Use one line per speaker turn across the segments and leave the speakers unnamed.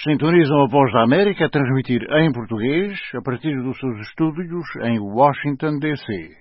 Sintonizam a Voz da América a transmitir em português a partir dos seus estúdios em Washington, D.C.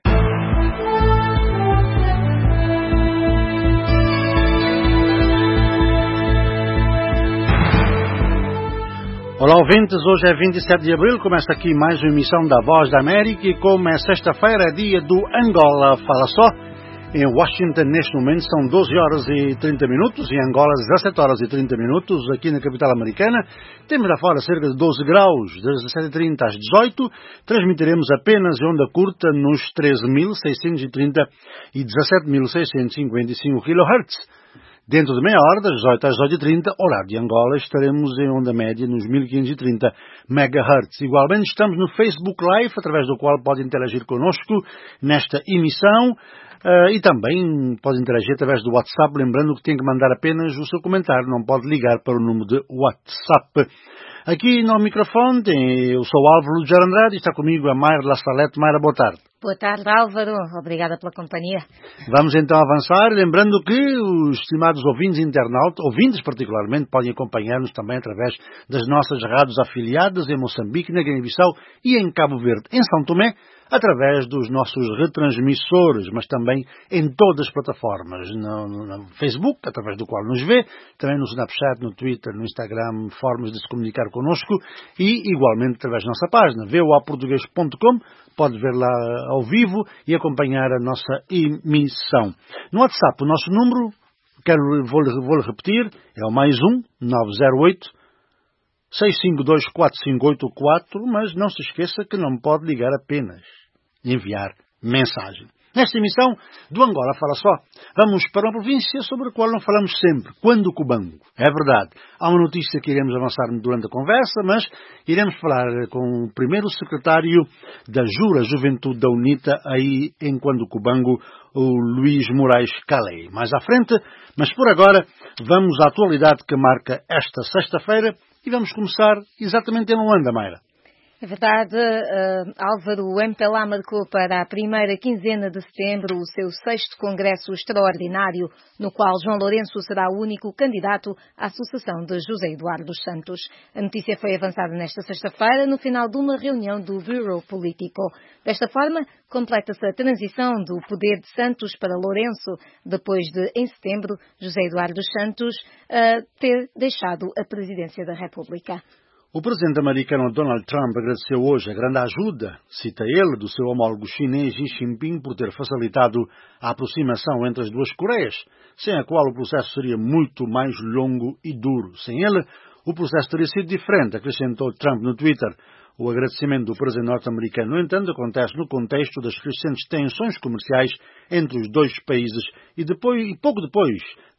Olá, ouvintes. Hoje é 27 de abril. Começa aqui mais uma emissão da Voz da América e como é sexta-feira, é dia do Angola Fala Só. Em Washington, neste momento, são 12 horas e 30 minutos. Em Angola, 17 horas e 30 minutos. Aqui na capital americana, temos lá fora cerca de 12 graus, das 17h30 às 18h. Transmitiremos apenas em onda curta nos 13.630 e 17.655 kHz. Dentro de meia hora, das 18 às 18h30, horário de Angola, estaremos em onda média nos 1530 MHz. Igualmente, estamos no Facebook Live, através do qual pode interagir connosco nesta emissão. E também pode interagir através do WhatsApp, lembrando que tem que mandar apenas o seu comentário, não pode ligar para o número de WhatsApp. Aqui no microfone eu sou Álvaro Lujar Andrade e está comigo a Mayra Lassalete. Mayra, boa tarde.
Boa tarde, Álvaro. Obrigada pela companhia.
Vamos então avançar, lembrando que os estimados ouvintes internautas, ouvintes particularmente, podem acompanhar-nos também através das nossas rádios afiliadas em Moçambique, na Guiné-Bissau e em Cabo Verde, em São Tomé, através dos nossos retransmissores, mas também em todas as plataformas, no Facebook, através do qual nos vê, também no Snapchat, no Twitter, no Instagram, formas de se comunicar connosco e igualmente através da nossa página, voaportugues.com, pode ver lá ao vivo e acompanhar a nossa emissão. No WhatsApp, o nosso número, vou-lhe repetir, é o +1 908 652 4584, mas não se esqueça que não pode ligar apenas, enviar mensagem. Nesta emissão do Angola Fala Só, vamos para uma província sobre a qual não falamos sempre, Quando Cubango. É verdade, há uma notícia que iremos avançar durante a conversa, mas iremos falar com o primeiro secretário da Juventude da UNITA, aí em Quando Cubango, o Luís Moraes Calei. Mais à frente, mas por agora, vamos à atualidade que marca esta sexta-feira e vamos começar exatamente em Luanda, Mayra.
É verdade, Álvaro, o MPLA marcou para a primeira quinzena de setembro o seu 6º Congresso Extraordinário, no qual João Lourenço será o único candidato à sucessão de José Eduardo dos Santos. A notícia foi avançada nesta sexta-feira, no final de uma reunião do Bureau Político. Desta forma, completa-se a transição do poder de Santos para Lourenço, depois de, em setembro, José Eduardo dos Santos ter deixado a presidência da República.
O presidente americano Donald Trump agradeceu hoje a grande ajuda, cita ele, do seu homólogo chinês Xi Jinping por ter facilitado a aproximação entre as duas Coreias, sem a qual o processo seria muito mais longo e duro. Sem ele, o processo teria sido diferente, acrescentou Trump no Twitter. O agradecimento do presidente norte-americano, no entanto, acontece no contexto das crescentes tensões comerciais entre os dois países e pouco depois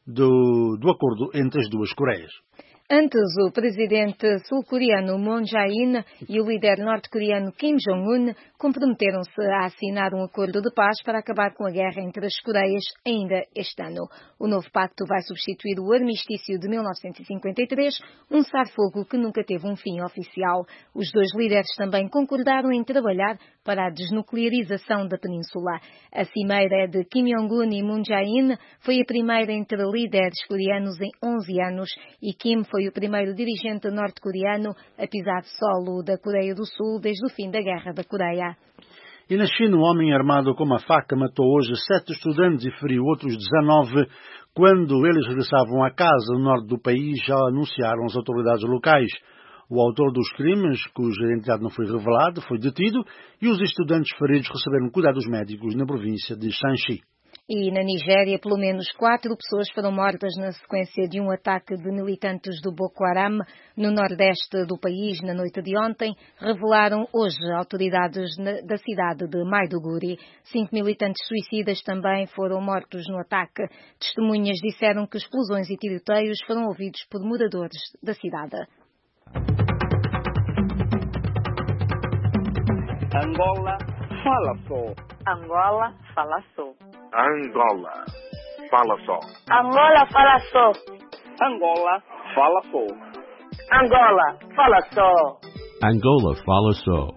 do acordo entre as duas Coreias.
Antes, o presidente sul-coreano Moon Jae-in e o líder norte-coreano Kim Jong-un comprometeram-se a assinar um acordo de paz para acabar com a guerra entre as Coreias ainda este ano. O novo pacto vai substituir o armistício de 1953, um cessar-fogo que nunca teve um fim oficial. Os dois líderes também concordaram em trabalhar para a desnuclearização da península. A cimeira de Kim Jong-un e Moon Jae-in foi a primeira entre líderes coreanos em 11 anos e Kim foi o primeiro dirigente norte-coreano a pisar solo da Coreia do Sul desde o fim da Guerra da Coreia.
E na China, um homem armado com uma faca matou hoje 7 estudantes e feriu outros 19 quando eles regressavam a casa no norte do país, já anunciaram as autoridades locais. O autor dos crimes, cuja identidade não foi revelada, foi detido e os estudantes feridos receberam cuidados médicos na província de Shanxi.
E na Nigéria, pelo menos 4 pessoas foram mortas na sequência de um ataque de militantes do Boko Haram no nordeste do país na noite de ontem, revelaram hoje autoridades da cidade de Maiduguri. 5 militantes suicidas também foram mortos no ataque. Testemunhas disseram que explosões e tiroteios foram ouvidos por moradores da cidade.
Angola fala só.
Angola fala só.
Angola fala só.
Angola fala só.
Angola fala só.
Angola fala só.
Angola fala só.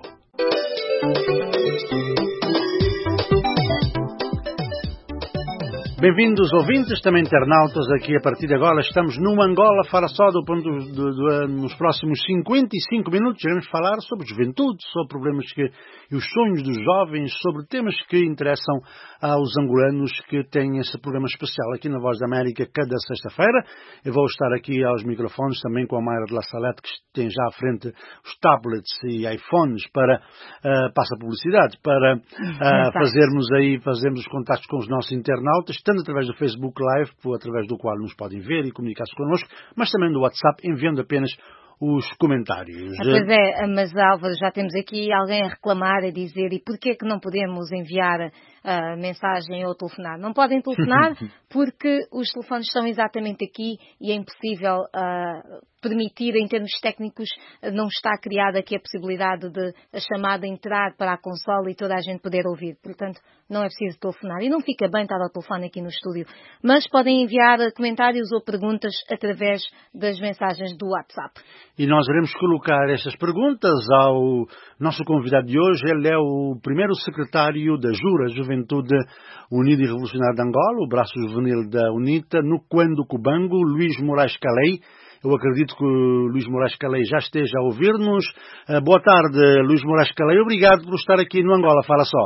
Bem-vindos, ouvintes, também internautas, aqui a partir de agora estamos no Angola Fala Só nos próximos 55 minutos iremos falar sobre juventude, sobre problemas e os sonhos dos jovens, sobre temas que interessam aos angolanos que têm esse programa especial aqui na Voz da América cada sexta-feira. Eu vou estar aqui aos microfones também com a Mayra de La Salette, que tem já à frente os tablets e iPhones para passa publicidade, para fazermos os contactos com os nossos internautas, tanto através do Facebook Live, através do qual nos podem ver e comunicar-se connosco, mas também do WhatsApp, enviando apenas os comentários.
Pois é, mas Álvaro, já temos aqui alguém a reclamar, a dizer, e porquê que não podemos enviar mensagem ou telefonar? Não podem telefonar porque os telefones estão exatamente aqui e é impossível permitir, em termos técnicos, não está criada aqui a possibilidade de a chamada entrar para a consola e toda a gente poder ouvir. Portanto, não é preciso telefonar. E não fica bem estar ao telefone aqui no estúdio. Mas podem enviar comentários ou perguntas através das mensagens do WhatsApp.
E nós iremos colocar estas perguntas ao nosso convidado de hoje. Ele é o primeiro secretário da JURA, Juventude Unida e Revolucionária de Angola, o braço juvenil da UNITA, no Cuando Cubango, Luís Moraes Calei. Eu acredito que o Luís Moraes Calei já esteja a ouvir-nos. Boa tarde, Luís Moraes Calei. Obrigado por estar aqui no Angola Fala Só.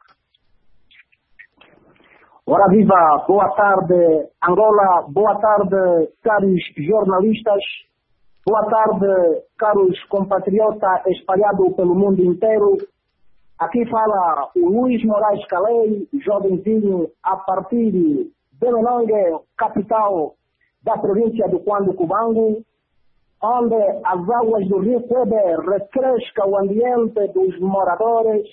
Ora viva, boa tarde Angola, boa tarde caros jornalistas, boa tarde caros compatriotas espalhados pelo mundo inteiro. Aqui fala o Luís Moraes Calei, jovenzinho a partir de Menongue, capital da província do Cuando Cubango, onde as águas do rio Quebe refrescam o ambiente dos moradores.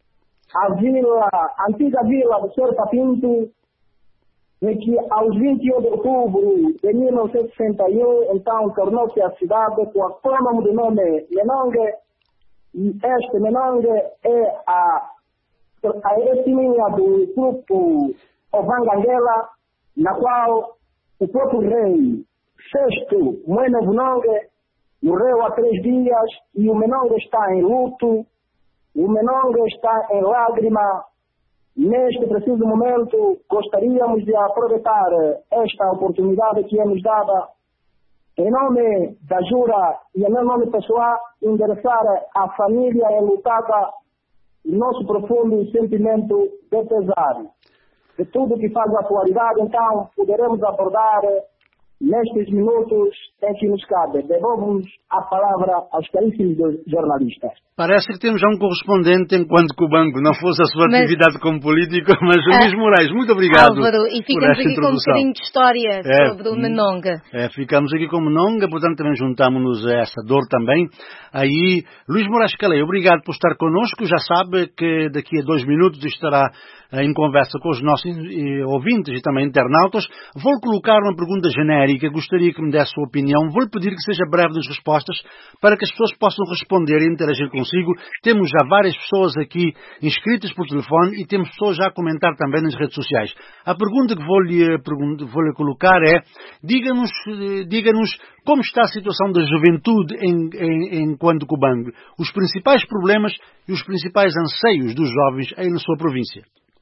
A antiga vila do Serpa Pinto, em que aos 21 de outubro de 1961, então tornou-se a cidade com o acrônimo de nome Menongue, e este Menongue é a etnia do grupo Ovanganguela, na qual o próprio rei Sexto Moeno Vunongue morreu há 3 dias e o Menongue está em luto, o Menongue está em lágrima. Neste preciso momento, gostaríamos de aproveitar esta oportunidade que é nos dada, em nome da JURA e em meu nome pessoal, endereçar à família enlutada o nosso profundo sentimento de pesar. De tudo que faz a atualidade, então, poderemos abordar nestes minutos em que nos cabe. Devolvo-vos a palavra aos caríssimos jornalistas.
Parece que temos já um correspondente enquanto Cubango, não fosse a sua atividade como político, mas o Luís Moraes, muito obrigado.
Álvaro, e ficamos aqui com um bocadinho de história sobre o Menongue.
Ficamos aqui com o Menongue, portanto também juntamos-nos a essa dor também. Aí, Luís Moraes Calei, obrigado por estar connosco. Já sabe que daqui a 2 minutos estará em conversa com os nossos ouvintes e também internautas. Vou colocar uma pergunta genérica, gostaria que me desse a sua opinião. Vou-lhe pedir que seja breve nas respostas para que as pessoas possam responder e interagir consigo. Temos já várias pessoas aqui inscritas por telefone e temos pessoas já a comentar também nas redes sociais. A pergunta que vou-lhe colocar é, diga-nos como está a situação da juventude em Cuando Cubango, os principais problemas e os principais anseios dos jovens aí na sua província.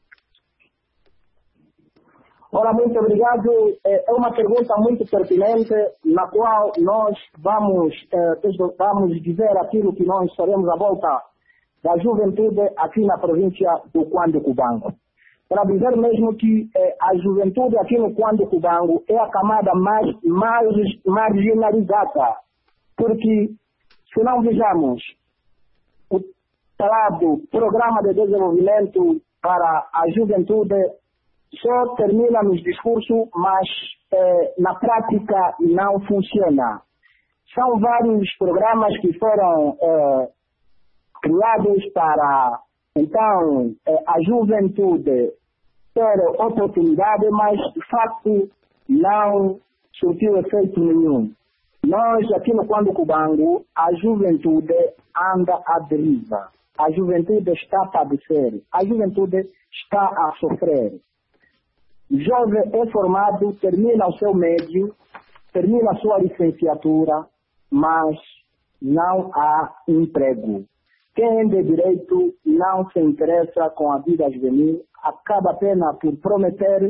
Ora, muito obrigado. É uma pergunta muito pertinente, na qual nós vamos dizer aquilo que nós faremos à volta da juventude aqui na província do Cuando Cubango. Para dizer mesmo que a juventude aqui no Cuando Cubango é a camada mais marginalizada, porque se não vejamos o falado Programa de Desenvolvimento para a Juventude, só termina nos discursos, mas na prática não funciona. São vários programas que foram criados para, então, a juventude ter oportunidade, mas, de facto, não surtiu efeito nenhum. Nós, aqui no Cuando Cubango, a juventude anda à deriva. A juventude está a padecer. A juventude está a sofrer. O jovem é formado, termina o seu médio, termina a sua licenciatura, mas não há emprego. Quem é de direito não se interessa com a vida juvenil, acaba apenas por prometer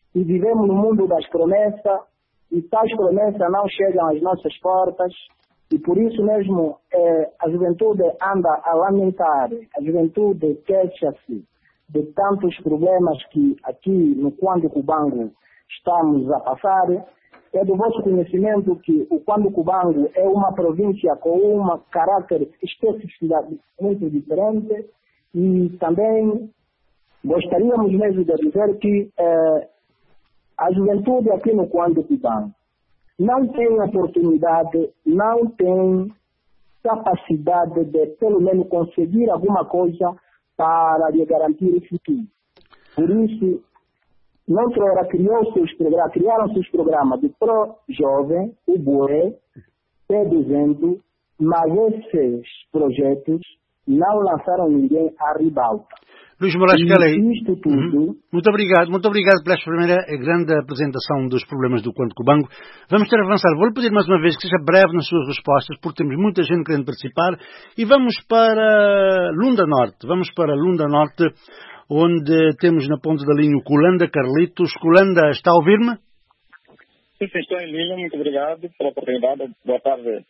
e vivemos no mundo das promessas, e tais promessas não chegam às nossas portas, e por isso mesmo a juventude anda a lamentar, a juventude queixa-se de tantos problemas que aqui no Cuando Cubango estamos a passar. É do vosso conhecimento que o Cuando Cubango é uma província com um caráter especificidade muito diferente, e também gostaríamos mesmo de dizer que a juventude aqui no Cuando Cubango não tem oportunidade, não tem capacidade de pelo menos conseguir alguma coisa para lhe garantir o futuro. Por isso, Noutrora criaram-se os programas do Pro Jovem, o BOE, P200, mas esses projetos não lançaram ninguém à ribalta.
Luís Moraes Kelly,
isto tudo...
muito obrigado por esta primeira grande apresentação dos problemas do Cuando Cubango. Vamos ter a avançar. Vou-lhe pedir mais uma vez que seja breve nas suas respostas, porque temos muita gente querendo participar, e vamos para Lunda Norte, onde temos na ponta da linha o Colanda Carlitos. Colanda, está a ouvir-me?
Sim, estou em linha. Muito obrigado pela oportunidade. Boa tarde,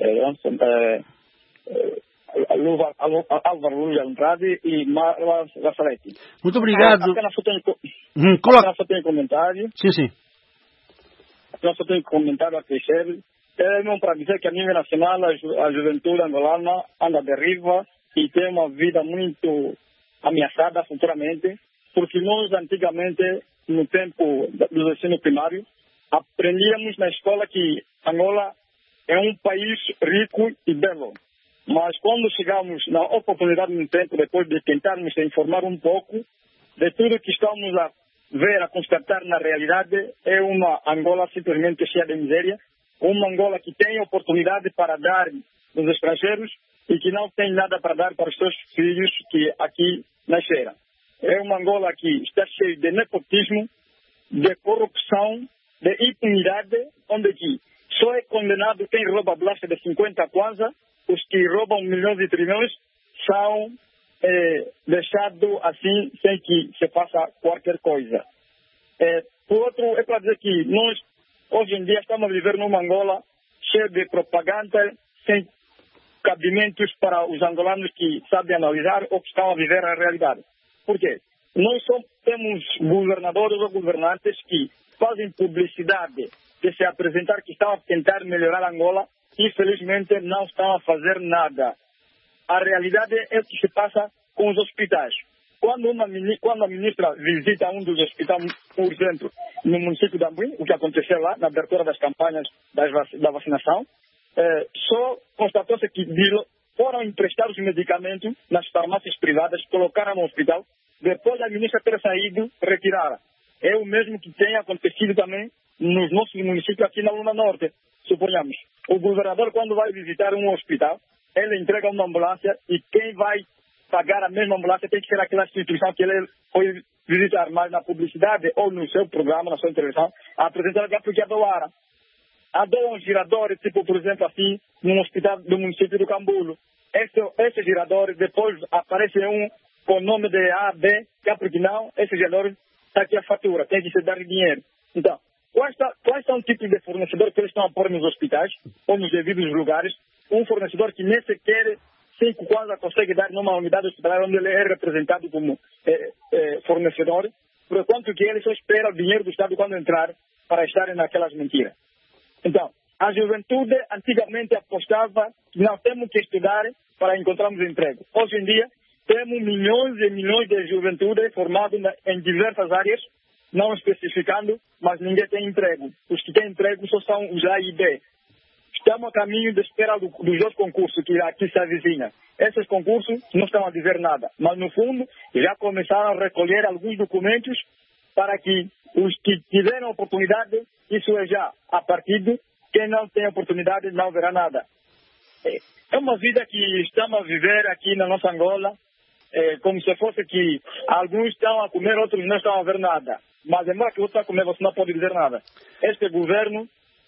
Álvaro Luís Andrade e Marla Gassalete.
Muito obrigado.
Apenas só tenho comentário.
Sim.
Apenas só tenho comentário a crescer. É mesmo para dizer que a nível nacional a juventude angolana anda à deriva e tem uma vida muito ameaçada futuramente, porque nós antigamente, no tempo do ensino primário, aprendíamos na escola que Angola é um país rico e belo. Mas quando chegamos na oportunidade no tempo, depois de tentarmos se informar um pouco de tudo que estamos a ver, a constatar na realidade, é uma Angola simplesmente cheia de miséria, uma Angola que tem oportunidade para dar aos estrangeiros e que não tem nada para dar para os seus filhos que aqui nasceram. É uma Angola que está cheia de nepotismo, de corrupção, de impunidade, onde aqui só é condenado quem rouba blasta de 50 kwanza. Os que roubam milhões e trilhões são deixados assim, sem que se faça qualquer coisa. Por outro, é para dizer que nós, hoje em dia, estamos a viver numa Angola cheia de propaganda, sem cabimentos para os angolanos que sabem analisar ou que estão a viver a realidade. Por quê? Nós só temos governadores ou governantes que fazem publicidade de se apresentar que estão a tentar melhorar Angola, infelizmente não estão a fazer nada. A realidade é o que se passa com os hospitais. Quando a ministra visita um dos hospitais, por exemplo, no município de Ambuim, o que aconteceu lá, na abertura das campanhas da vacinação, só constatou-se que foram emprestar os medicamentos nas farmácias privadas, colocaram no hospital, depois a ministra ter saído, retiraram. É o mesmo que tem acontecido também nos nossos municípios aqui na Lunda Norte. Suponhamos, o governador, quando vai visitar um hospital, ele entrega uma ambulância e quem vai pagar a mesma ambulância tem que ser aquela instituição que ele foi visitar. Mas na publicidade ou no seu programa, na sua televisão, apresenta porque doaram. Doam giradores, tipo, por exemplo, assim, num hospital do município do Cambulo. Esse girador, depois aparece um com o nome de A, B, que porque não, esse girador está aqui a fatura, tem que se dar dinheiro. Então, quais são os tipos de fornecedor que eles estão a pôr nos hospitais ou nos devidos lugares? Um fornecedor que nem sequer 5 kwanza consegue dar numa unidade hospitalar onde ele é representado como fornecedor, por quanto que ele só espera o dinheiro do Estado quando entrar para estarem naquelas mentiras. Então, a juventude antigamente apostava que nós temos que estudar para encontrarmos emprego. Hoje em dia, temos milhões e milhões de juventude formados em diversas áreas, não especificando, mas ninguém tem emprego. Os que têm emprego só são os A e B. Estamos a caminho de espera dos outros concursos que aqui se avizinham. Esses concursos não estão a dizer nada, mas no fundo já começaram a recolher alguns documentos para que os que tiveram oportunidade, isso é já a partido, quem não tem oportunidade não verá nada. É uma vida que estamos a viver aqui na nossa Angola, como se fosse que alguns estão a comer, outros não estão a ver nada. Mas embora que você está a comer, você não pode dizer nada. Este governo,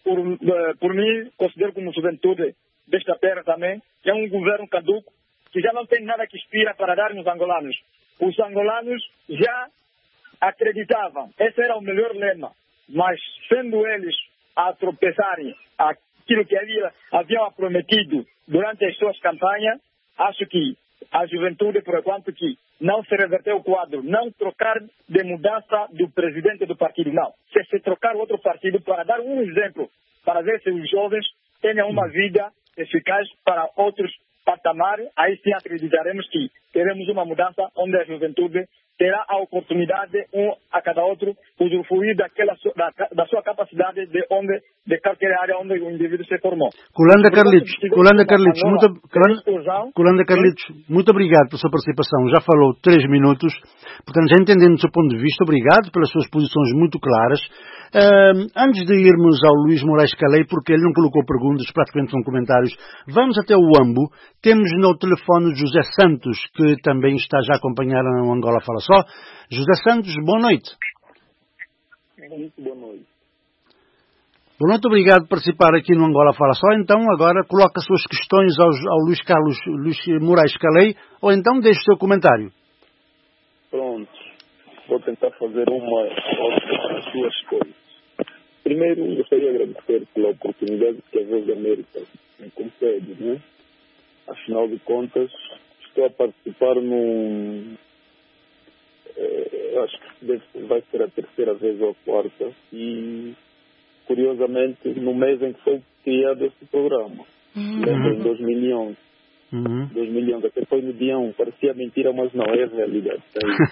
por mim, considero como juventude desta terra também, que é um governo caduco, que já não tem nada que inspira para dar nos angolanos. Os angolanos já acreditavam, esse era o melhor lema, mas sendo eles a tropeçarem aquilo que haviam prometido durante as suas campanhas, acho que a juventude, por enquanto que não se reverteu o quadro, não trocar de mudança do presidente do partido, não. Se trocar outro partido para dar um exemplo, para ver se os jovens tenham uma vida eficaz para outros patamares, aí sim acreditaremos que teremos uma mudança onde a juventude terá a oportunidade, a cada outro, usufruir da sua capacidade de qualquer área onde o indivíduo se formou.
Colanda Carlitos, muito obrigado pela sua participação. Já falou 3 minutos, portanto, já entendendo o seu ponto de vista, obrigado pelas suas posições muito claras. Antes de irmos ao Luís Moraes Calei, porque ele não colocou perguntas, praticamente são comentários, vamos até o Uambo. Temos no telefone José Santos, que também está já a acompanhar o Angola Fala Só. José Santos, boa noite.
Muito boa noite.
Boa noite, obrigado por participar aqui no Angola Fala Só. Então, agora coloca as suas questões ao Luís Moraes Calei, ou então deixe o seu comentário.
Pronto. Vou tentar fazer as duas coisas. Primeiro, gostaria de agradecer pela oportunidade que a Voz da América me concede, né? Afinal de contas, estou a participar acho que vai ser a 3ª vez ou a 4ª, e, curiosamente, no mês em que foi criado este programa, em 2011. 2011, até foi no dia 1, parecia mentira, mas não, é a realidade.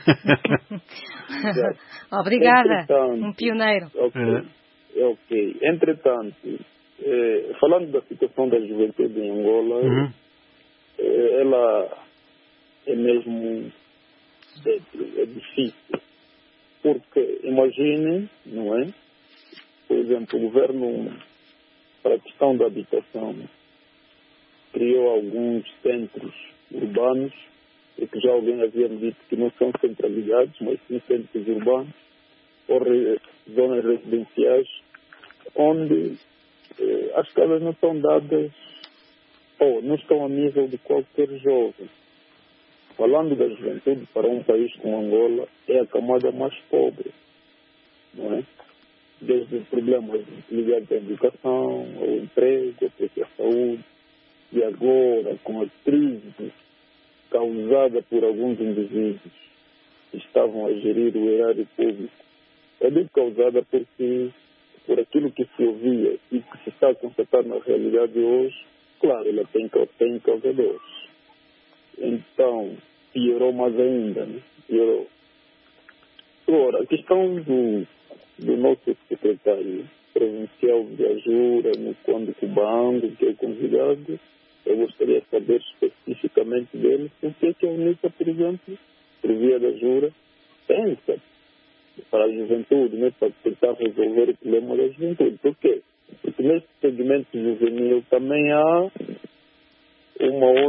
Obrigada, um pioneiro.
Ok. Entretanto, falando da situação da juventude em Angola, ela é mesmo é difícil, porque imagine, não é? Por exemplo, o governo, para a questão da habitação, criou alguns centros urbanos, e que já alguém havia me dito que não são centralizados, mas sim centros urbanos, ou zonas residenciais, onde as casas não são dadas, ou não estão a nível de qualquer jovem. Falando da juventude, para um país como Angola, é a camada mais pobre, não é? Desde os problemas ligados à educação, ao emprego, à saúde, e agora, com a crise causada por alguns indivíduos que estavam a gerir o erário público, é bem causada por aquilo que se ouvia e que se está a constatar na realidade hoje. Claro, ela tem causadores. Então, piorou mais ainda, né? Piorou. Agora, a questão do nosso secretário provincial de Ajura, no Conde Cubango, que é o convidado, eu gostaria de saber especificamente dele o que é que a UNITA, por exemplo, por via da Jura, pensa para a juventude, né, para tentar resolver o problema da juventude. Por quê? Porque nesse segmento juvenil também há uma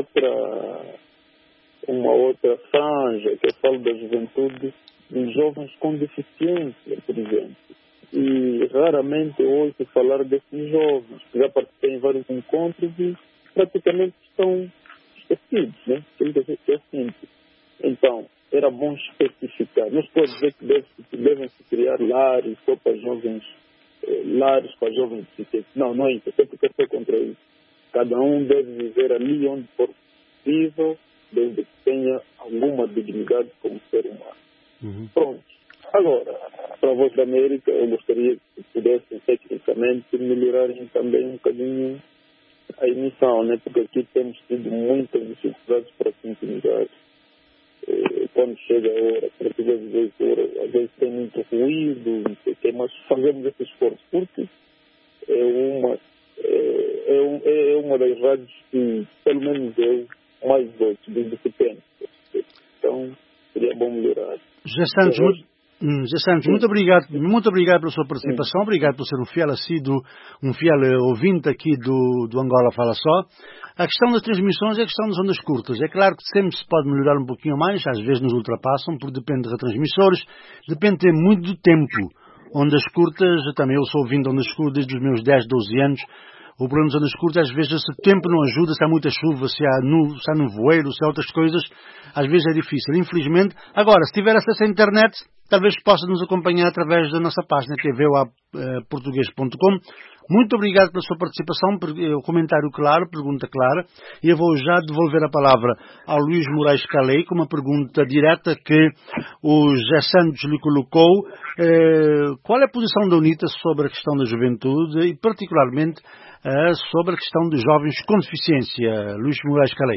outra franja, que eu falo da juventude dos jovens com deficiência, por exemplo. E raramente ouço falar desses jovens, que já participei em vários encontros e praticamente estão esquecidos, né? É simples. Então, era bom especificar. Não estou a dizer que devem-se criar lares só para jovens, lares para jovens deficientes. Não é isso. Até porque eu estou contra isso. Cada um deve viver ali onde for possível, desde que tenha alguma dignidade como ser humano. Pronto. Agora, para a Voz da América, eu gostaria que pudessem tecnicamente melhorarem também um bocadinho a emissão, né? Porque aqui temos tido muitas dificuldades para sintonizar. Quando chega a hora, para que às vezes tem muito ruído, não sei o quê, mas fazemos esse esforço, porque é uma das rádios que, pelo menos eu, mais gosto, desde que penso. Então, seria bom melhorar.
José Santos, muito obrigado pela sua participação, obrigado por ser um fiel assíduo, um fiel ouvinte aqui do Angola Fala Só. A questão das transmissões é a questão das ondas curtas. É claro que sempre se pode melhorar um pouquinho mais, às vezes nos ultrapassam, porque depende dos retransmissores, depende muito do tempo. Ondas curtas, também eu sou ouvindo ondas curtas desde os meus 10, 12 anos, O problema de zonas curtas, às vezes, se o tempo não ajuda, se há muita chuva, se há nevoeiro, se há outras coisas, às vezes é difícil. Infelizmente, agora, se tiver acesso à internet, talvez possa nos acompanhar através da nossa página tvoaportugues.com. Muito obrigado pela sua participação, comentário claro, pergunta clara. E eu vou já devolver a palavra ao Luís Moraes Calei com uma pergunta direta que o José Santos lhe colocou. Qual é a posição da UNITA sobre a questão da juventude e, particularmente, sobre a questão dos jovens com deficiência? Luís Moraes Calei.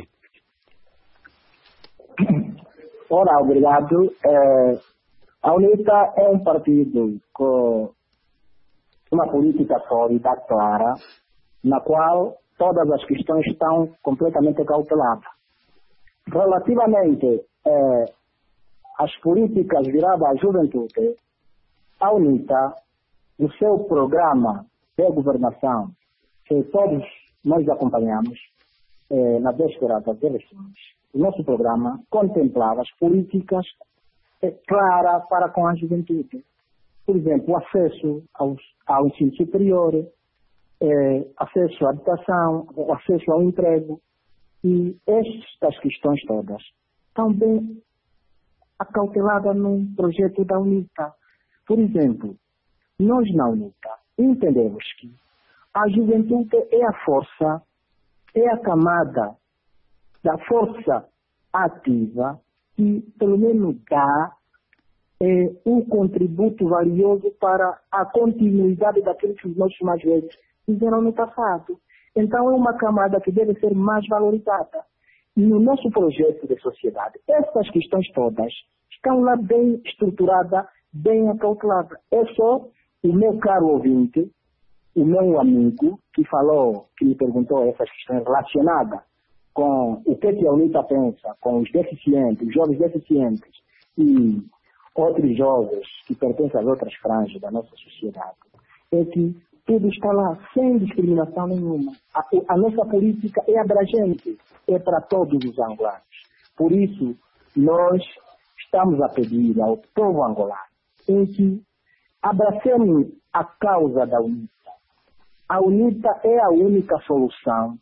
Ora, obrigado. A UNITA é um partido com uma política sólida, clara, na qual todas as questões estão completamente cauteladas. Relativamente às políticas viradas à juventude, a UNITA, no seu programa de governação, que todos nós acompanhamos na véspera das eleições, o nosso programa contemplava as políticas claras para com a juventude. Por exemplo, o acesso ao ensino superior, acesso à habitação, o acesso ao emprego. E estas questões todas estão bem acauteladas num projeto da UNITA. Por exemplo, nós na UNITA entendemos que a juventude é a força, é a camada da força ativa que pelo menos dá um contributo valioso para a continuidade daquilo que os nossos mais velhos fizeram no passado. Então é uma camada que deve ser mais valorizada. E no nosso projeto de sociedade, essas questões todas estão lá bem estruturadas, bem acauteladas. É só o meu caro ouvinte, o meu amigo, que me perguntou essas questões relacionadas com o que a UNITA pensa, com os deficientes, os jovens deficientes e outros jovens que pertencem às outras franjas da nossa sociedade, é que tudo está lá, sem discriminação nenhuma. A nossa política é abrangente, é para todos os angolanos. Por isso, nós estamos a pedir ao povo angolano em que abracemos a causa da UNITA. A UNITA é a única solução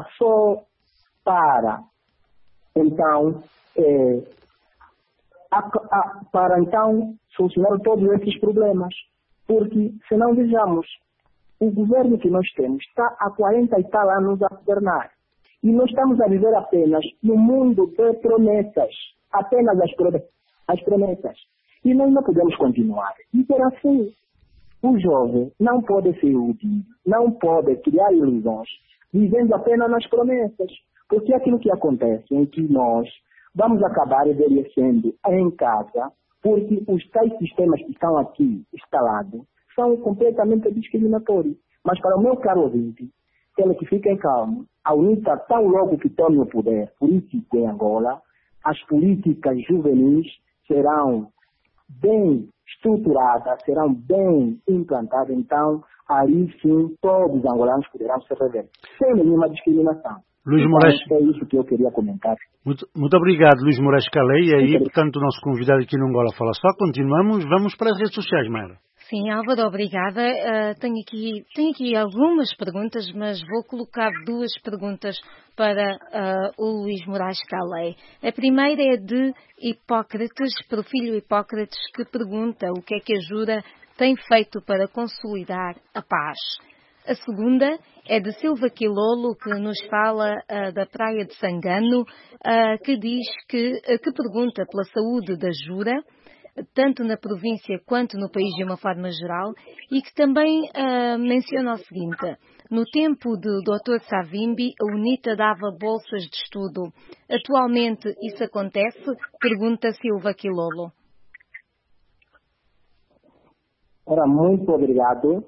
para solucionar todos esses problemas. Porque, se não vejamos, o governo que nós temos está há 40 e tal anos a governar. E nós estamos a viver apenas no mundo de promessas. Apenas as promessas. E nós não podemos continuar. E ser assim. O jovem não pode ser útil, não pode criar ilusões, vivendo apenas nas promessas. Porque aquilo que acontece é que nós vamos acabar envelhecendo em casa, porque os tais sistemas que estão aqui instalados são completamente discriminatórios. Mas para o meu caro ouvinte, ele que fique calmo, a UNITA tão logo que tome o poder político em Angola, as políticas juvenis serão bem estruturadas, serão bem implantadas. Então, aí sim, todos os angolanos poderão se rever, sem nenhuma discriminação.
Luís Moraes,
é isso que eu queria comentar.
Muito obrigado, Luís Moraes Calei. E aí, portanto, o nosso convidado aqui no Angola Fala Só. Continuamos, vamos para as redes sociais, Mayra.
Sim, Álvaro, obrigada. Tenho aqui algumas perguntas, mas vou colocar duas perguntas para o Luís Moraes Calei. A primeira é de Hipócrates, para o filho Hipócrates, que pergunta o que é que a Jura tem feito para consolidar a paz. A segunda é de Silva Quilolo, que nos fala da Praia de Sangano, que diz que pergunta pela saúde da Jura, tanto na província quanto no país de uma forma geral, e que também menciona o seguinte: no tempo do Dr. Savimbi, a UNITA dava bolsas de estudo. Atualmente isso acontece? Pergunta Silva Quilolo.
Ora, muito obrigado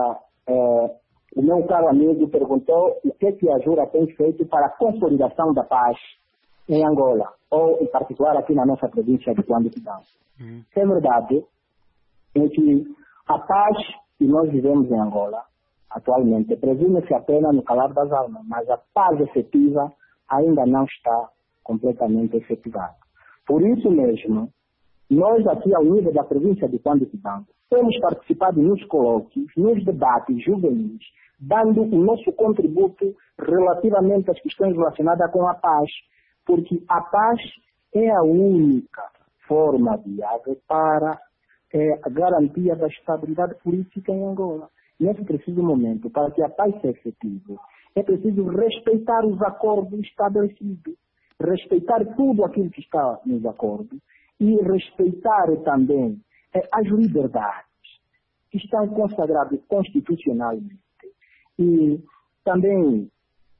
o meu caro amigo perguntou o que a Jura tem feito para a consolidação da paz em Angola, ou em particular aqui na nossa província de Cuando-Quidão. É verdade é que a paz que nós vivemos em Angola, atualmente, presume-se apenas no calar das almas, mas a paz efetiva ainda não está completamente efetivada. Por isso mesmo, nós aqui ao nível da província de Cuando-Quidão temos participado nos colóquios, nos debates juvenis, dando o nosso contributo relativamente às questões relacionadas com a paz, porque a paz é a única forma viável para a garantia da estabilidade política em Angola. Nesse preciso momento, para que a paz seja efetiva, é preciso respeitar os acordos estabelecidos, respeitar tudo aquilo que está nos acordos e respeitar também as liberdades que estão consagradas constitucionalmente. E também,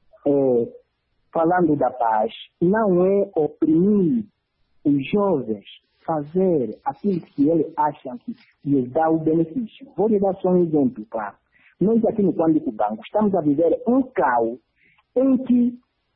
falando da paz, não é oprimir os jovens fazer aquilo que eles acham que lhes dá o benefício. Vou lhe dar só um exemplo, claro. Nós aqui no Quântico Banco estamos a viver um caos em que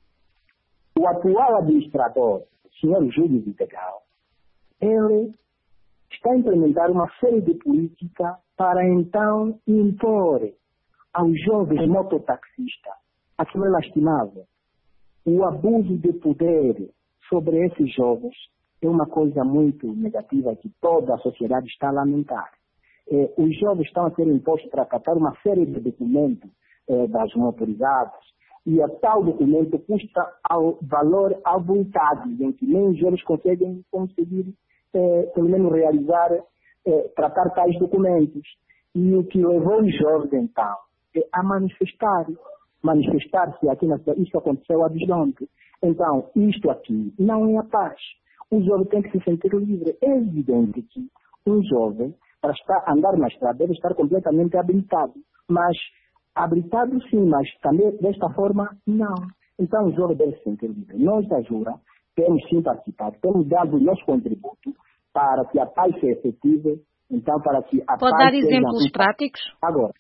o atual administrador, o senhor Júlio Vidigal, ele está a implementar uma série de políticas para então impor aos jovens mototaxistas aquilo é lastimável. O abuso de poder sobre esses jovens é uma coisa muito negativa que toda a sociedade está a lamentar. Os jovens estão a ser impostos para acatar uma série de documentos das motorizadas e a tal documento custa ao valor avultado, em que nem os jovens conseguir, pelo menos realizar, tratar tais documentos. E o que levou os jovens, então, a manifestar-se aqui na cidade. Isso aconteceu a desonte. Então, isto aqui não é a paz. O jovem tem que se sentir livre. É evidente que um jovem, para andar na estrada, deve estar completamente habilitado. Mas, habilitado sim, mas também desta forma, não. Então, o jovem deve se sentir livre. Nós da Jura temos sim participado, temos dado o nosso contributo para que a paz seja efetiva. Então, para que a
Pode
paz
dar exemplos práticos?
Agora,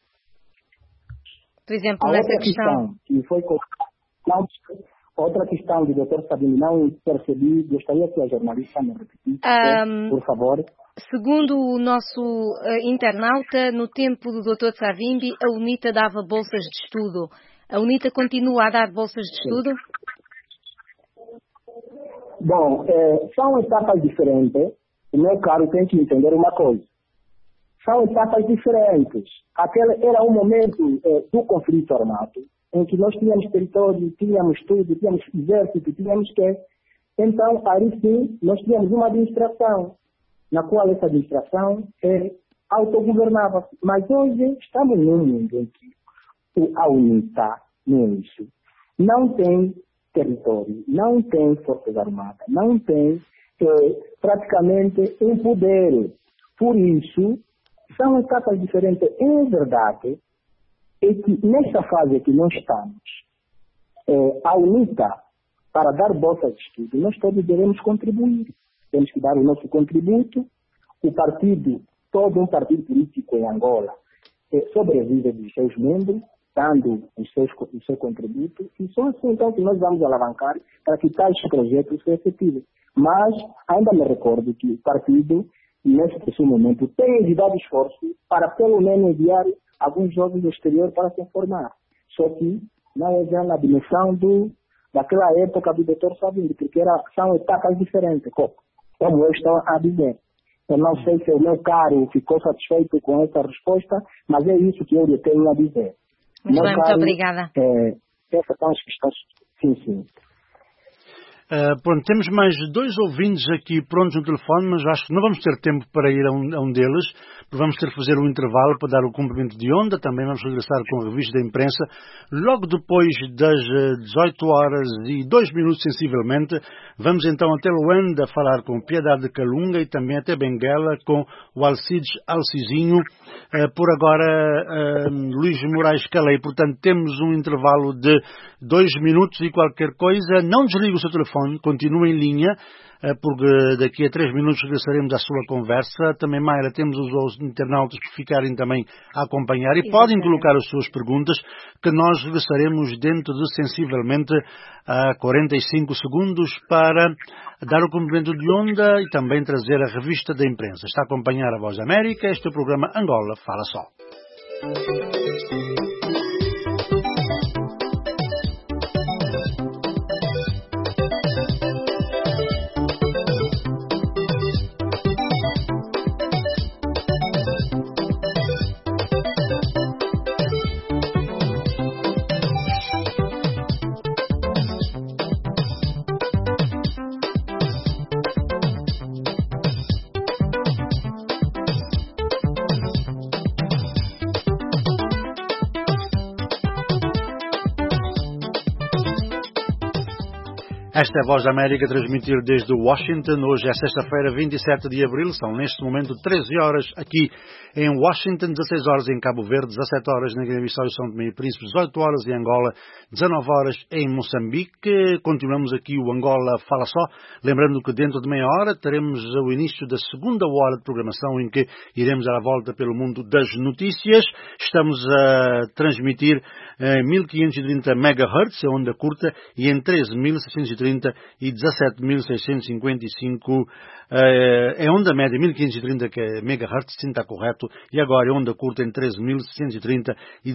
por exemplo,
a
nessa
outra questão que foi outra questão do Dr. Sabino, não percebi, gostaria que a jornalista me repetisse, por favor.
Segundo o nosso internauta, no tempo do Dr. Savimbi, a UNITA dava bolsas de estudo. A UNITA continua a dar bolsas de estudo?
Bom, são etapas diferentes. O meu caro tem que entender uma coisa. São etapas diferentes. Aquele era um momento do conflito armado, em que nós tínhamos território, tínhamos tudo, tínhamos exército, tínhamos que. Então, aí sim, nós tínhamos uma administração, na qual essa administração autogovernava. Mas hoje estamos num mundo em que a UNITA, no início, não tem território, não tem forças armadas, não tem praticamente um poder. Por isso, são etapas diferentes. É verdade que nessa fase que nós estamos, a UNITA, para dar bolsa de estudo, nós todos devemos contribuir. Temos que dar o nosso contributo. O partido, todo um partido político em Angola, sobrevive dos seus membros, dando o seu contributo, e só assim então que nós vamos alavancar para que tais projetos sejam efetivos. Mas ainda me recordo que o partido, nesse momento, tem dado esforço para pelo menos enviar alguns jovens do exterior para se formar. Só que não é já na dimensão daquela época do Dr. Savimbi, porque são etapas diferentes, como eu estou a dizer. Eu não sei se o meu caro ficou satisfeito com essa resposta, mas é isso que eu lhe tenho a dizer.
Muito obrigada.
Essas são as questões. Sim.
Pronto, temos mais 2 ouvintes aqui prontos no telefone, mas acho que não vamos ter tempo para ir a um deles, porque vamos ter que fazer um intervalo para dar o cumprimento de onda. Também vamos regressar com a revista da imprensa logo depois das 18h02, sensivelmente. Vamos então até Luanda falar com Piedade Calunga e também até Benguela com o Alcides Alcizinho. Por agora, Luís Moraes Calei. Portanto, temos um intervalo de 2 minutos e qualquer coisa. Não desligue o seu telefone, continue em linha, porque daqui a 3 minutos regressaremos à sua conversa. Também, Mayra, temos os internautas que ficarem também a acompanhar e podem colocar as suas perguntas, que nós regressaremos dentro de sensivelmente 45 segundos para dar o cumprimento de onda e também trazer a revista da imprensa. Está a acompanhar a Voz da América, este é o programa Angola Fala Só. Esta é a Voz da América, transmitir desde Washington. Hoje é sexta-feira, 27 de abril. São neste momento 13 horas aqui em Washington, 16 horas em Cabo Verde, 17 horas na Guiné-Bissau e São Tomé e Príncipe, 18 horas em Angola, 19 horas em Moçambique. Continuamos aqui o Angola Fala Só. Lembrando que dentro de meia hora teremos o início da segunda hora de programação em que iremos dar a volta pelo mundo das notícias. Estamos a transmitir em 1530 MHz, a onda curta, e em 13.630 e 17.655 é onda média, 1530 MHz, sim, está correto, e agora é onda curta em 13.630 e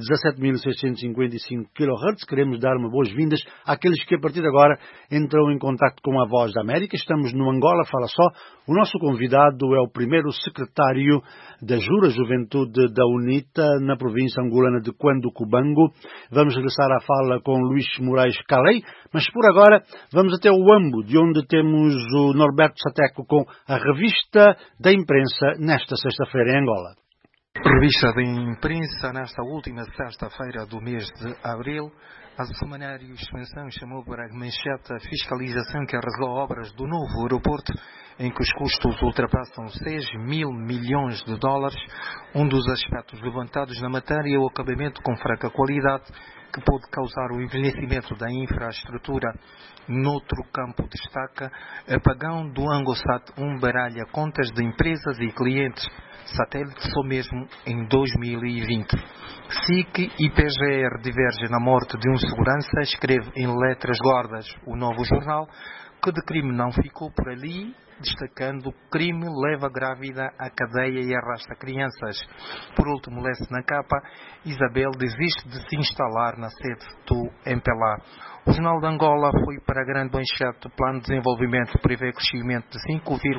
17.655 kHz. Queremos dar uma boas-vindas àqueles que a partir de agora entram em contacto com a Voz da América. Estamos no Angola Fala Só. O nosso convidado é o primeiro secretário da Jura Juventude da UNITA na província angolana de Cuando-Cubango. Vamos regressar à fala com Luís Moraes Calei, mas por agora vamos até o Ambo, de onde temos o Norberto Sateco com a Revista da Imprensa nesta sexta-feira em Angola.
Revista da Imprensa, nesta última sexta-feira do mês de abril, a Semanário Expansão chamou para a manchete a fiscalização que arrasou obras do novo aeroporto, em que os custos ultrapassam 6 mil milhões de dólares. Um dos aspectos levantados na matéria é o acabamento com fraca qualidade, que pode causar o envelhecimento da infraestrutura. Noutro campo destaca apagão do Angosat, baralha contas de empresas e clientes. Satélite só mesmo em 2020. SIC e PGR divergem na morte de um segurança, escreve em letras gordas o Novo Jornal, que de crime não ficou por ali, destacando: crime leva grávida à cadeia e arrasta crianças. Por último, lê-se na capa: Isabel desiste de se instalar na sede do MPLA. O Jornal de Angola foi para a grande manchete: o plano de desenvolvimento prevê crescimento de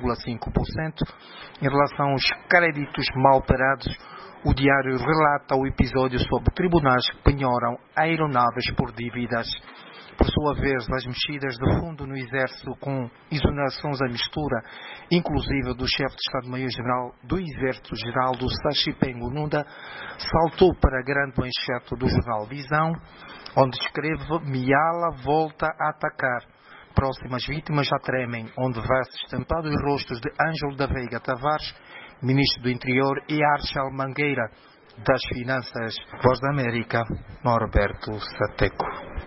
5,5% em relação aos créditos mal parados. O diário relata o episódio sobre tribunais que penhoram aeronaves por dívidas. Por sua vez, as mexidas de fundo no Exército, com exonerações à mistura, inclusive do chefe de Estado-Maior-General do Exército, Geraldo Sachipengo Nunda, saltou para a grande manchete do jornal Visão, onde escreve: Miala volta a atacar. Próximas vítimas já tremem, onde vê-se estampados os rostos de Ângelo da Veiga Tavares, Ministro do Interior, e Archel Mangueira, das Finanças. Voz da América, Norberto Sateco.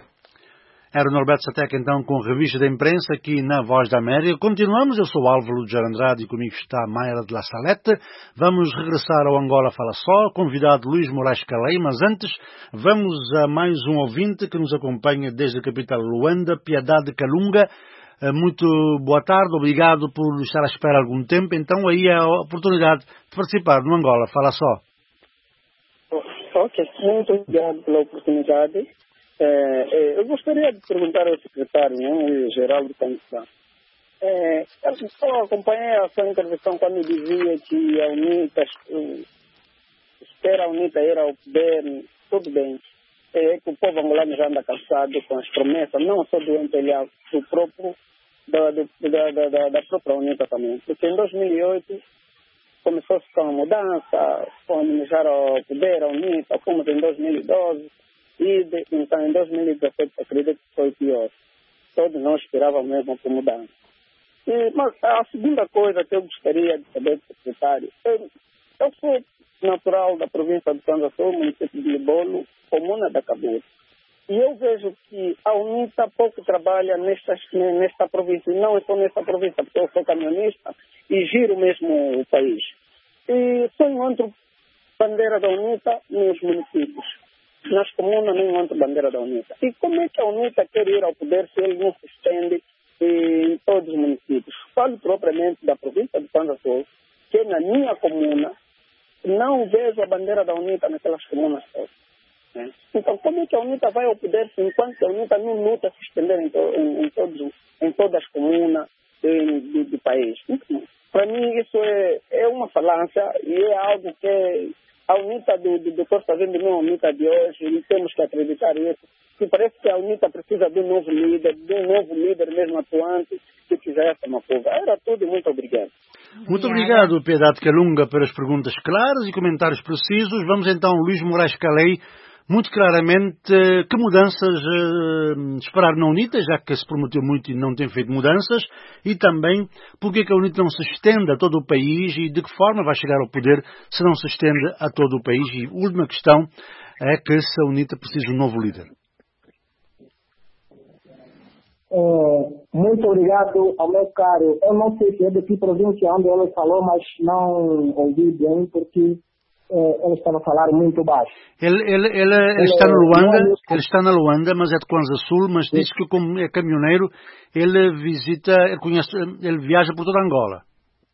Era o Norberto Sateco, então, com a Revista da Imprensa aqui na Voz da América. Continuamos, eu sou Álvaro de Andrade e comigo está Mayra de La Salete. Vamos regressar ao Angola Fala Só, convidado Luís Moraes Calei, mas antes vamos a mais um ouvinte que nos acompanha desde a capital Luanda, Piedade Calunga. Muito boa tarde, obrigado por estar à espera algum tempo. Então aí é a oportunidade de participar no Angola Fala Só.
Ok, muito obrigado pela oportunidade. Eu gostaria de perguntar ao secretário, o Geraldo Campos. Eu acompanhei a sua intervenção quando dizia que a UNITA espera a UNITA ir ao poder. Tudo bem. Que o povo angolano já anda cansado com as promessas, não só do MPLA, da própria UNITA também. Porque em 2008 começou-se com a mudança, quando chegaram ao poder, a UNITA, fomos em 2012. E então, em 2017, acredito que foi pior. Todos nós esperávamos mesmo por mudança. Mas a segunda coisa que eu gostaria de saber do secretário, eu sou natural da província de São Sul, município de Libolo, comuna da Cabura. E eu vejo que a UNITA pouco trabalha nesta província, não é só nesta província, porque eu sou caminhonista e giro mesmo o país. E só encontro bandeira da UNITA nos municípios. Nas comunas não encontro bandeira da UNITA. E como é que a UNITA quer ir ao poder se ele não se estende em todos os municípios? Falo propriamente da província de São Sul, que na minha comuna não vejo a bandeira da UNITA naquelas comunas todas. Então, como é que a UNITA vai ao poder se enquanto a UNITA não luta se estender em todas as comunas do país? Então, para mim, isso é uma falância e é algo que a UNITA do Costa Verde não é a UNITA de hoje, e temos que acreditar nisso. E parece que a UNITA precisa de um novo líder mesmo atuante, que fizesse uma coisa. Era tudo, muito obrigado.
Muito obrigado, Piedade Calunga, pelas perguntas claras e comentários precisos. Vamos então, Luís Moraes Calei, muito claramente que mudanças esperar na UNITA, já que se prometeu muito e não tem feito mudanças, e também porque que a UNITA não se estende a todo o país e de que forma vai chegar ao poder se não se estende a todo o país. E a última questão é que se a UNITA precisa de um novo líder.
Muito obrigado ao meu caro. Eu não sei se é de que província onde ele falou, mas não ouvi bem porque ele estava a falar muito baixo.
Ele está na Luanda, ele está na Luanda, mas é de Kwanza Sul, mas diz que como é caminhoneiro, ele visita, ele viaja por toda Angola.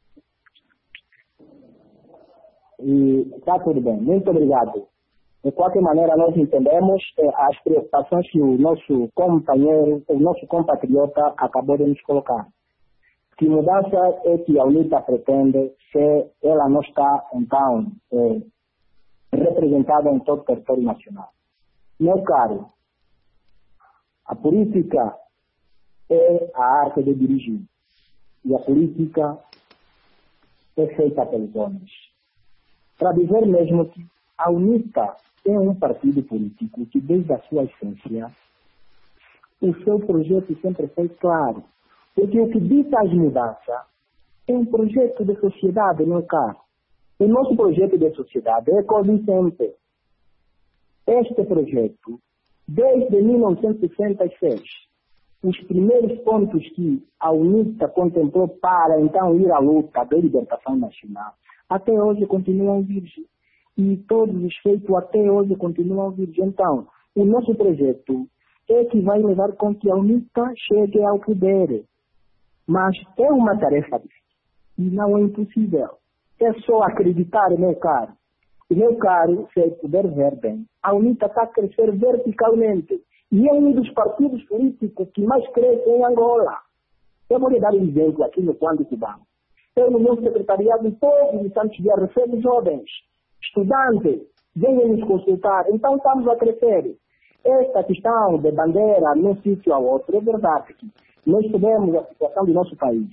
E está tudo bem, muito obrigado. De qualquer maneira, nós entendemos as preocupações que o nosso companheiro, o nosso compatriota acabou de nos colocar. Que mudança é que a UNITA pretende se ela não está, então, representada em todo o território nacional? Meu caro, a política é a arte de dirigir. E a política é feita pelos homens. Para dizer mesmo que a UNITA é um partido político que, desde a sua essência, o seu projeto sempre foi claro. Porque o que dita as mudanças é um projeto de sociedade, meu caro. O nosso projeto de sociedade é consistente. Este projeto, desde 1966, os primeiros pontos que a UNITA contemplou para, então, ir à luta da libertação nacional, até hoje continuam virgens. E todos os feitos até hoje continuam virgens. Então, o nosso projeto é que vai levar com que a UNITA chegue ao poder. Mas é uma tarefa difícil. E não é impossível. É só acreditar, meu caro. E, meu caro, se puder ver bem, a UNITA está a crescer verticalmente. E é um dos partidos políticos que mais cresce em Angola. Eu vou lhe dar um exemplo aqui no Plano Cubano. Eu, no meu secretariado, todos os santos dias recebo jovens, estudantes, venham nos consultar. Então, estamos a crescer. Esta questão de bandeira num sítio ao outro, é verdade que nós sabemos a situação do nosso país.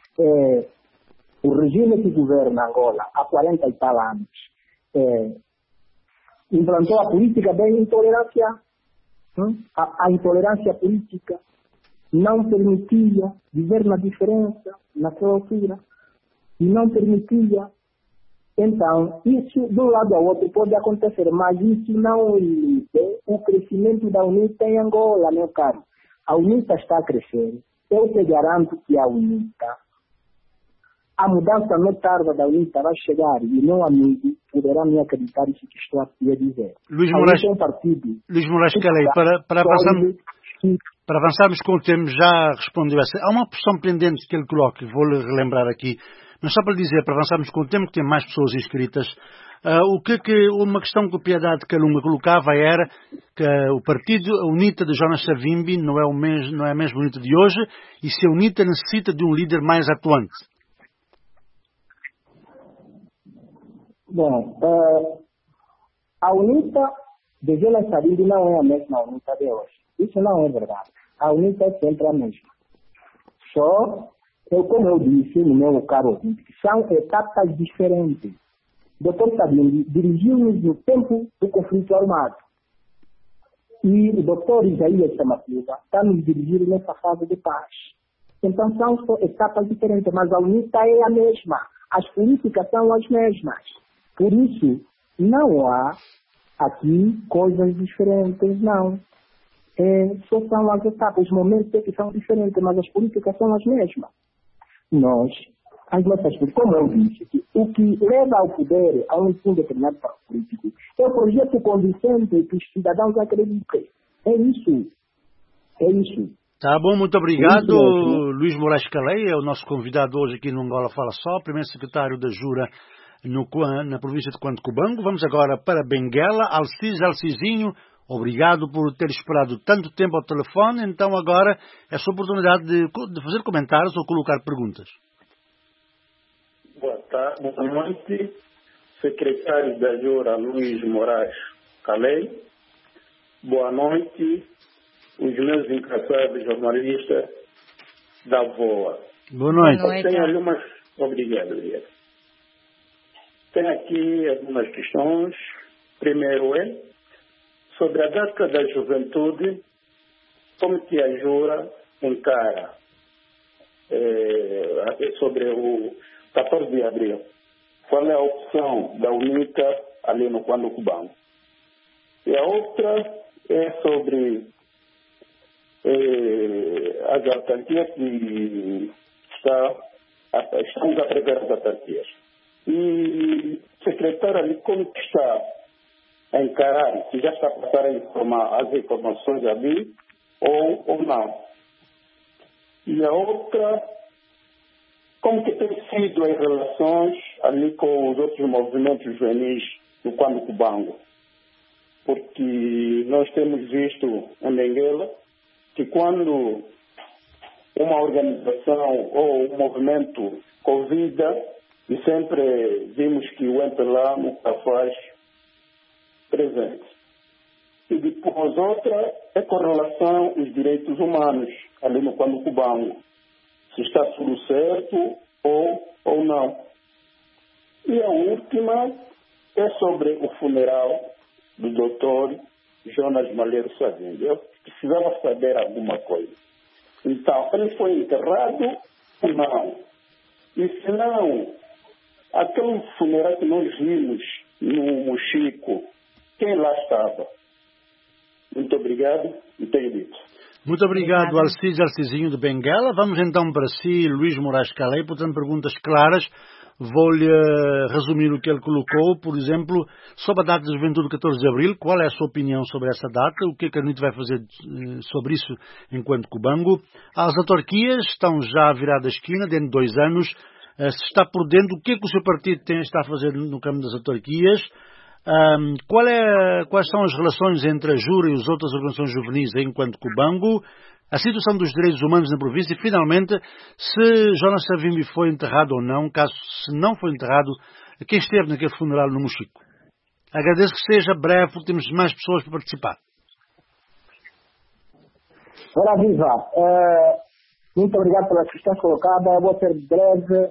O regime que governa Angola há 40 e tal anos implantou a política da intolerância. A intolerância política não permitia viver na diferença naquela altura. E não permitia. Então, isso de um lado ao outro pode acontecer, mas isso não limita o crescimento da UNITA em Angola, meu caro. A UNITA está a crescer. Eu te garanto que a UNITA, a mudança não tarda da UNITA vai chegar. E meu amigo poderá me acreditar isso que estou a dizer.
Luís Moraes,
é um partido.
Luís Moraes Calei, para avançarmos com o tema, já respondeu essa. Há uma questão pendente que ele coloca, vou-lhe relembrar aqui. Mas só para dizer, para avançarmos com o tema, que tem mais pessoas inscritas, uma questão que o Piedade Calunga colocava era que o partido, a UNITA de Jonas Savimbi, não é a mesma UNITA de hoje, e se a UNITA necessita de um líder mais atuante.
Bom, a UNITA de Jonas Savimbi não é a mesma UNITA de hoje. Isso não é verdade. A UNITA é sempre a mesma. Só como eu disse no meu caro ouvinte, são etapas diferentes. Dr. Savimbi dirigiu-nos no tempo do conflito armado. E o Dr. Isaías Samafuga está nos dirigindo nessa fase de paz. Então são etapas diferentes, mas a UNITA é a mesma. As políticas são as mesmas. Por isso, não há aqui coisas diferentes, não. Só são as etapas, os momentos que são diferentes, mas as políticas são as mesmas. Nós, as nossas políticas, como eu disse, o que leva ao poder a um determinado político é o projeto convincente que os cidadãos acreditem. É isso.
Tá bom, muito obrigado. Luís Moraes Calei é o nosso convidado hoje aqui no Angola Fala Só, primeiro secretário da Jura na província de Quanto Cubango. Vamos agora para Benguela. Alcizinho, obrigado por ter esperado tanto tempo ao telefone. Então agora é a sua oportunidade de fazer comentários ou colocar perguntas.
Boa noite, secretário da Jura Luís Moraes Calei. Boa noite, os meus engraçados jornalistas da VOA.
Boa noite.
Obrigado. Tenho aqui algumas questões. Primeiro
sobre a data da juventude, como que a Jura encara sobre o 14 de abril? Qual é a opção da UNITA ali no Quando Cubano? E a outra é sobre as autarquias que estamos a prever as autarquias. E o secretário ali, como que está a encarar, se já está a passar as informações ali ou não? E a outra, como que tem sido as relações ali com os outros movimentos juvenis do Quando Cubango? Porque nós temos visto em Benguela que quando uma organização ou um movimento convida, e sempre vimos que o MPLA nunca faz presente. E depois outra é com relação aos direitos humanos ali no Quando Cubango. Se está tudo certo ou não. E a última é sobre o funeral do Dr. Jonas Malheiro Savimbi. Eu precisava saber alguma coisa. Então, ele foi enterrado ou não? E se não, aquele funeral que nós vimos no Mochico, quem lá estava? Muito obrigado e tenho dito.
Muito obrigado, Alcides Alcizinho de Benguela. Vamos então para si, Luís Moraes Calei, portanto, perguntas claras. Vou-lhe resumir o que ele colocou, por exemplo, sobre a data da juventude do 14 de abril. Qual é a sua opinião sobre essa data? O que é que a NIT vai fazer sobre isso enquanto Cubango? As autarquias estão já a virar da esquina, dentro de 2 anos. Se está por dentro, o que é que o seu partido está a fazer no campo das autarquias? Quais são as relações entre a Jura e as outras organizações juvenis enquanto Cubango? A situação dos direitos humanos na província e, finalmente, se Jonas Savimbi foi enterrado ou não, caso se não foi enterrado, quem esteve naquele funeral no Mochico. Agradeço que seja breve, porque temos mais pessoas para participar.
Ora, viva. Muito obrigado pela questão colocada. Vou ser breve.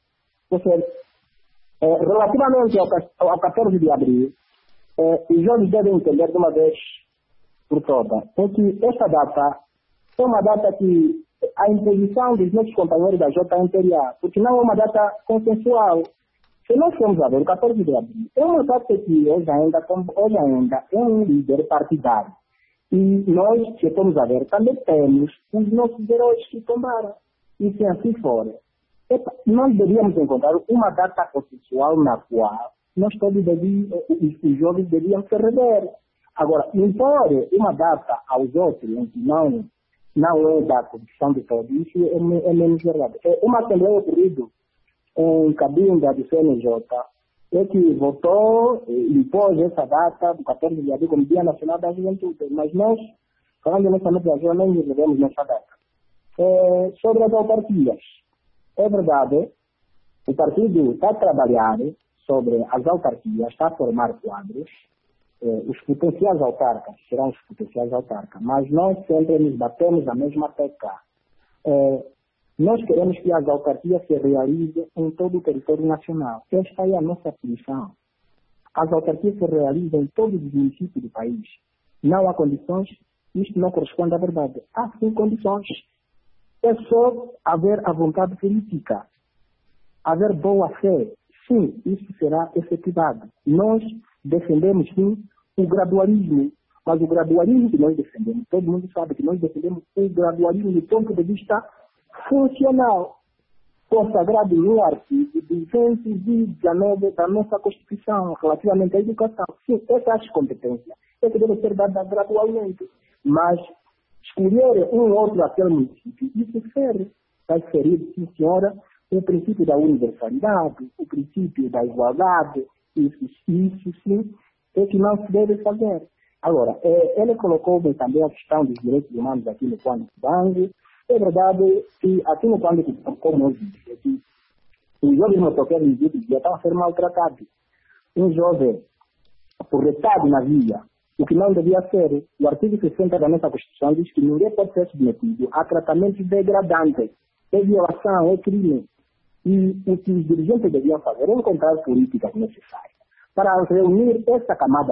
Relativamente ao 14 de abril, os jovens devem entender de uma vez por todas que esta data é uma data que a imposição dos nossos companheiros da JNPA, porque não é uma data consensual. Se nós formos a ver, o 14 de abril é uma data que hoje ainda é um líder partidário. E nós, se formos a ver, também temos os nossos heróis que tombaram. E se assim for, nós devíamos encontrar uma data consensual na qual nós todos os jovens deviam se rever. Agora, impor uma data aos outros em que não é da condição de todos, isso é menos verdade. Uma assembleia ocorrida em Cabinda do CNJ é que votou e impôs essa data do 14 de abril como Dia Nacional da Juventude. Mas nós, falando nessa nossa região, não nos revemos nessa data. Sobre as autarquias, é verdade, o partido está a trabalhar sobre as autarquias, está a formar quadros. Os potenciais autarcas serão os potenciais autarcas, mas nós sempre nos batemos na mesma tecla. Nós queremos que as autarquias se realizem em todo o território nacional. Esta é a nossa posição. As autarquias se realizam em todos os municípios do país. Não há condições, isto não corresponde à verdade. Há sim condições. É só haver a vontade política, haver boa fé. Sim, isso será efetivado. Nós defendemos, sim, o gradualismo, mas o gradualismo que nós defendemos, todo mundo sabe que nós defendemos o gradualismo do ponto de vista funcional, consagrado no artigo 219 da nossa Constituição, relativamente à educação. Sim, essas competências é que devem ser dadas gradualmente, mas escolher um ou outro aquele município, isso vai ferir, sim senhora, o princípio da universalidade, o princípio da igualdade, isso sim, é que não se deve fazer. Agora, ele colocou bem também a questão dos direitos humanos aqui no Quando Cubango. É verdade que aqui no Quando Cubango, como eu disse aqui, os jovens motoqueiros já estão a ser maltratados. Um jovem porretado na via, o que não devia ser, o artigo 60 da nossa Constituição diz que ninguém pode ser submetido a tratamentos degradantes. É violação, é crime. E o que os dirigentes deviam fazer é encontrar políticas necessárias para reunir essa camada juvenil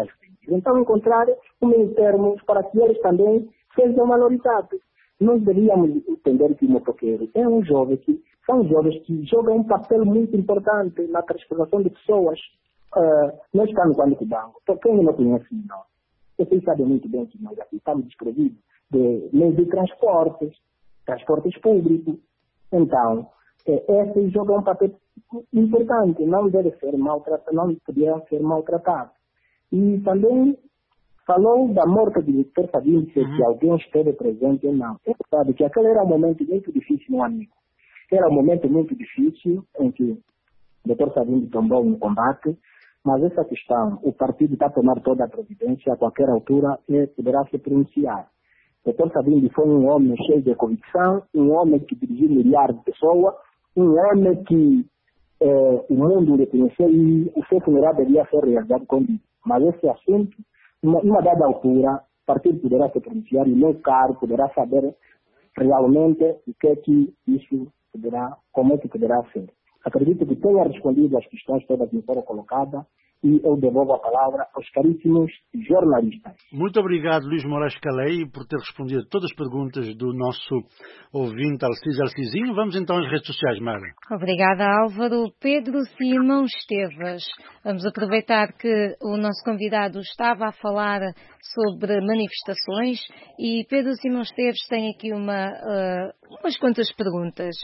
Então, encontrar um meio termo para que eles também sejam valorizados. Nós deveríamos entender que o motoqueiro é um jovem que são jovens que jogam um papel muito importante na transformação de pessoas. Nós estamos no Cubango. Quem não conhece, não. Vocês sabem muito bem que nós aqui estamos desprovidos de meios de transportes públicos. Então, esses jogam um papel importante, não devem ser maltratados, não poderiam ser maltratados. E também falou da morte de Victor Savimbi, se alguém esteve presente ou não. É verdade que aquele era um momento muito difícil, meu amigo. Era um momento muito difícil em que o Dr. Savimbi tombou no combate, mas essa questão, o partido está a tomar toda a providência, a qualquer altura poderá se pronunciar. O Dr. Savimbi foi um homem cheio de convicção, um homem que dirigiu milhares de pessoas, um homem que o mundo reconheceu e o seu funeral devia ser realizado com ele. Mas esse assunto, numa dada altura, o partido poderá se pronunciar e o meu caro poderá saber realmente o que é que isso poderá, como é que poderá ser. Acredito que tenha respondido às questões todas que foram colocadas e eu devolvo a palavra aos caríssimos jornalistas.
Muito obrigado, Luís Moraes Calei, por ter respondido a todas as perguntas do nosso ouvinte Alcisinho. Vamos então às redes sociais, Mara.
Obrigada, Álvaro. Pedro Simão Esteves. Vamos aproveitar que o nosso convidado estava a falar sobre manifestações e Pedro Simão Esteves tem aqui umas quantas perguntas.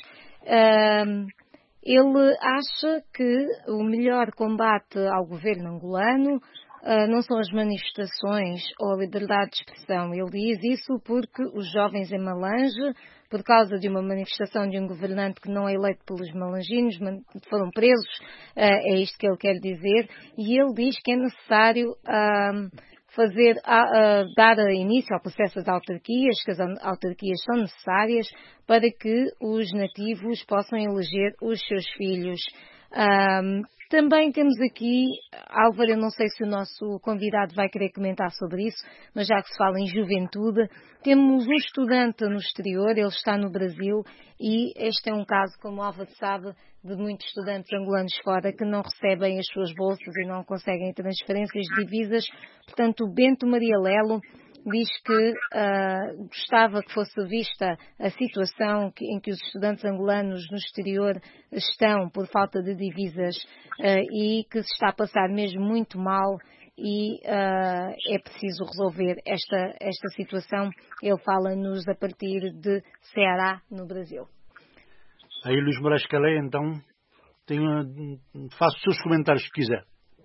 Ele acha que o melhor combate ao governo angolano não são as manifestações ou a liberdade de expressão. Ele diz isso porque os jovens em Malange, por causa de uma manifestação de um governante que não é eleito pelos malanginos, foram presos, é isto que ele quer dizer, e ele diz que é necessário dar início ao processo das autarquias, que as autarquias são necessárias para que os nativos possam eleger os seus filhos. Também temos aqui, Álvaro, eu não sei se o nosso convidado vai querer comentar sobre isso, mas já que se fala em juventude, temos um estudante no exterior, ele está no Brasil e este é um caso, como o Álvaro sabe, de muitos estudantes angolanos fora que não recebem as suas bolsas e não conseguem transferências de divisas. Portanto, o Bento Maria Lelo diz que gostava que fosse vista a situação em que os estudantes angolanos no exterior estão por falta de divisas e que se está a passar mesmo muito mal e é preciso resolver esta situação. Ele fala-nos a partir de Ceará, no Brasil.
Aí, Luís Moraes Calei, então, faça os seus comentários se quiser.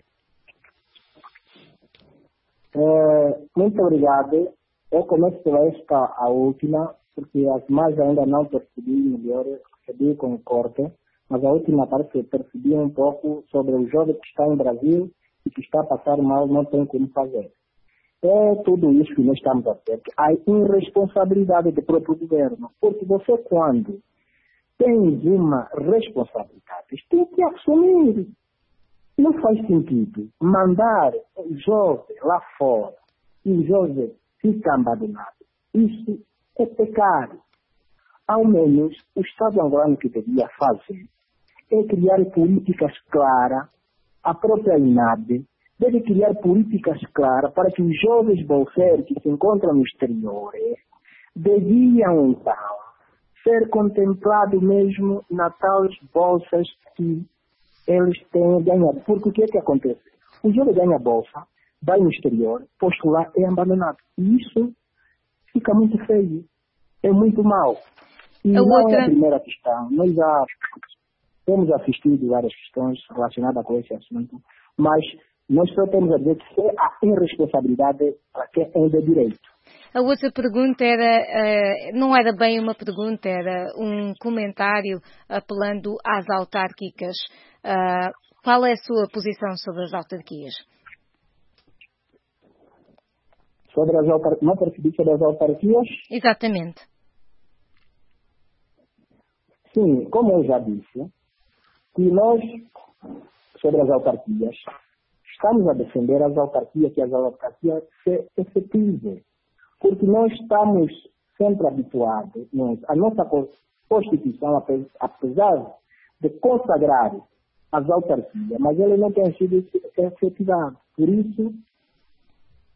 Muito obrigado. Eu começo por a última, porque as mais ainda não percebi melhor, percebi com corte, mas a última parte que percebi um pouco sobre o jovem que está em Brasil e que está a passar mal, não tem como fazer. É tudo isso que nós estamos a ver. Há irresponsabilidade do próprio governo, porque você, quando tem uma responsabilidade, tem que assumir. Não faz sentido mandar o jovem lá fora e o jovem fica abandonado. Isso é pecado. Ao menos o Estado angolano que devia fazer é criar políticas claras. A própria INAB deve criar políticas claras para que os jovens bolseiros que se encontram no exterior deviam então ser contemplados mesmo nas tais bolsas que eles têm ganhado. Porque o que é que acontece? O jovem ganha bolsa, vai no exterior, postular é abandonado. E isso fica muito feio. É muito mau. E não é a primeira questão. Nós já temos assistido várias questões relacionadas com esse assunto, mas nós só temos a dizer que é a irresponsabilidade para quem é de direito.
A outra pergunta não era bem uma pergunta, era um comentário apelando às autárquicas. Qual é a sua posição sobre as autarquias?
Não percebi sobre as autarquias?
Exatamente.
Sim, como eu já disse, que nós, sobre as autarquias, estamos a defender as autarquias, que as autarquias se efetivem. Porque nós estamos sempre habituados, a nossa Constituição, apesar de consagrar as autarquias, mas ele não tem sido efetivado. Por isso,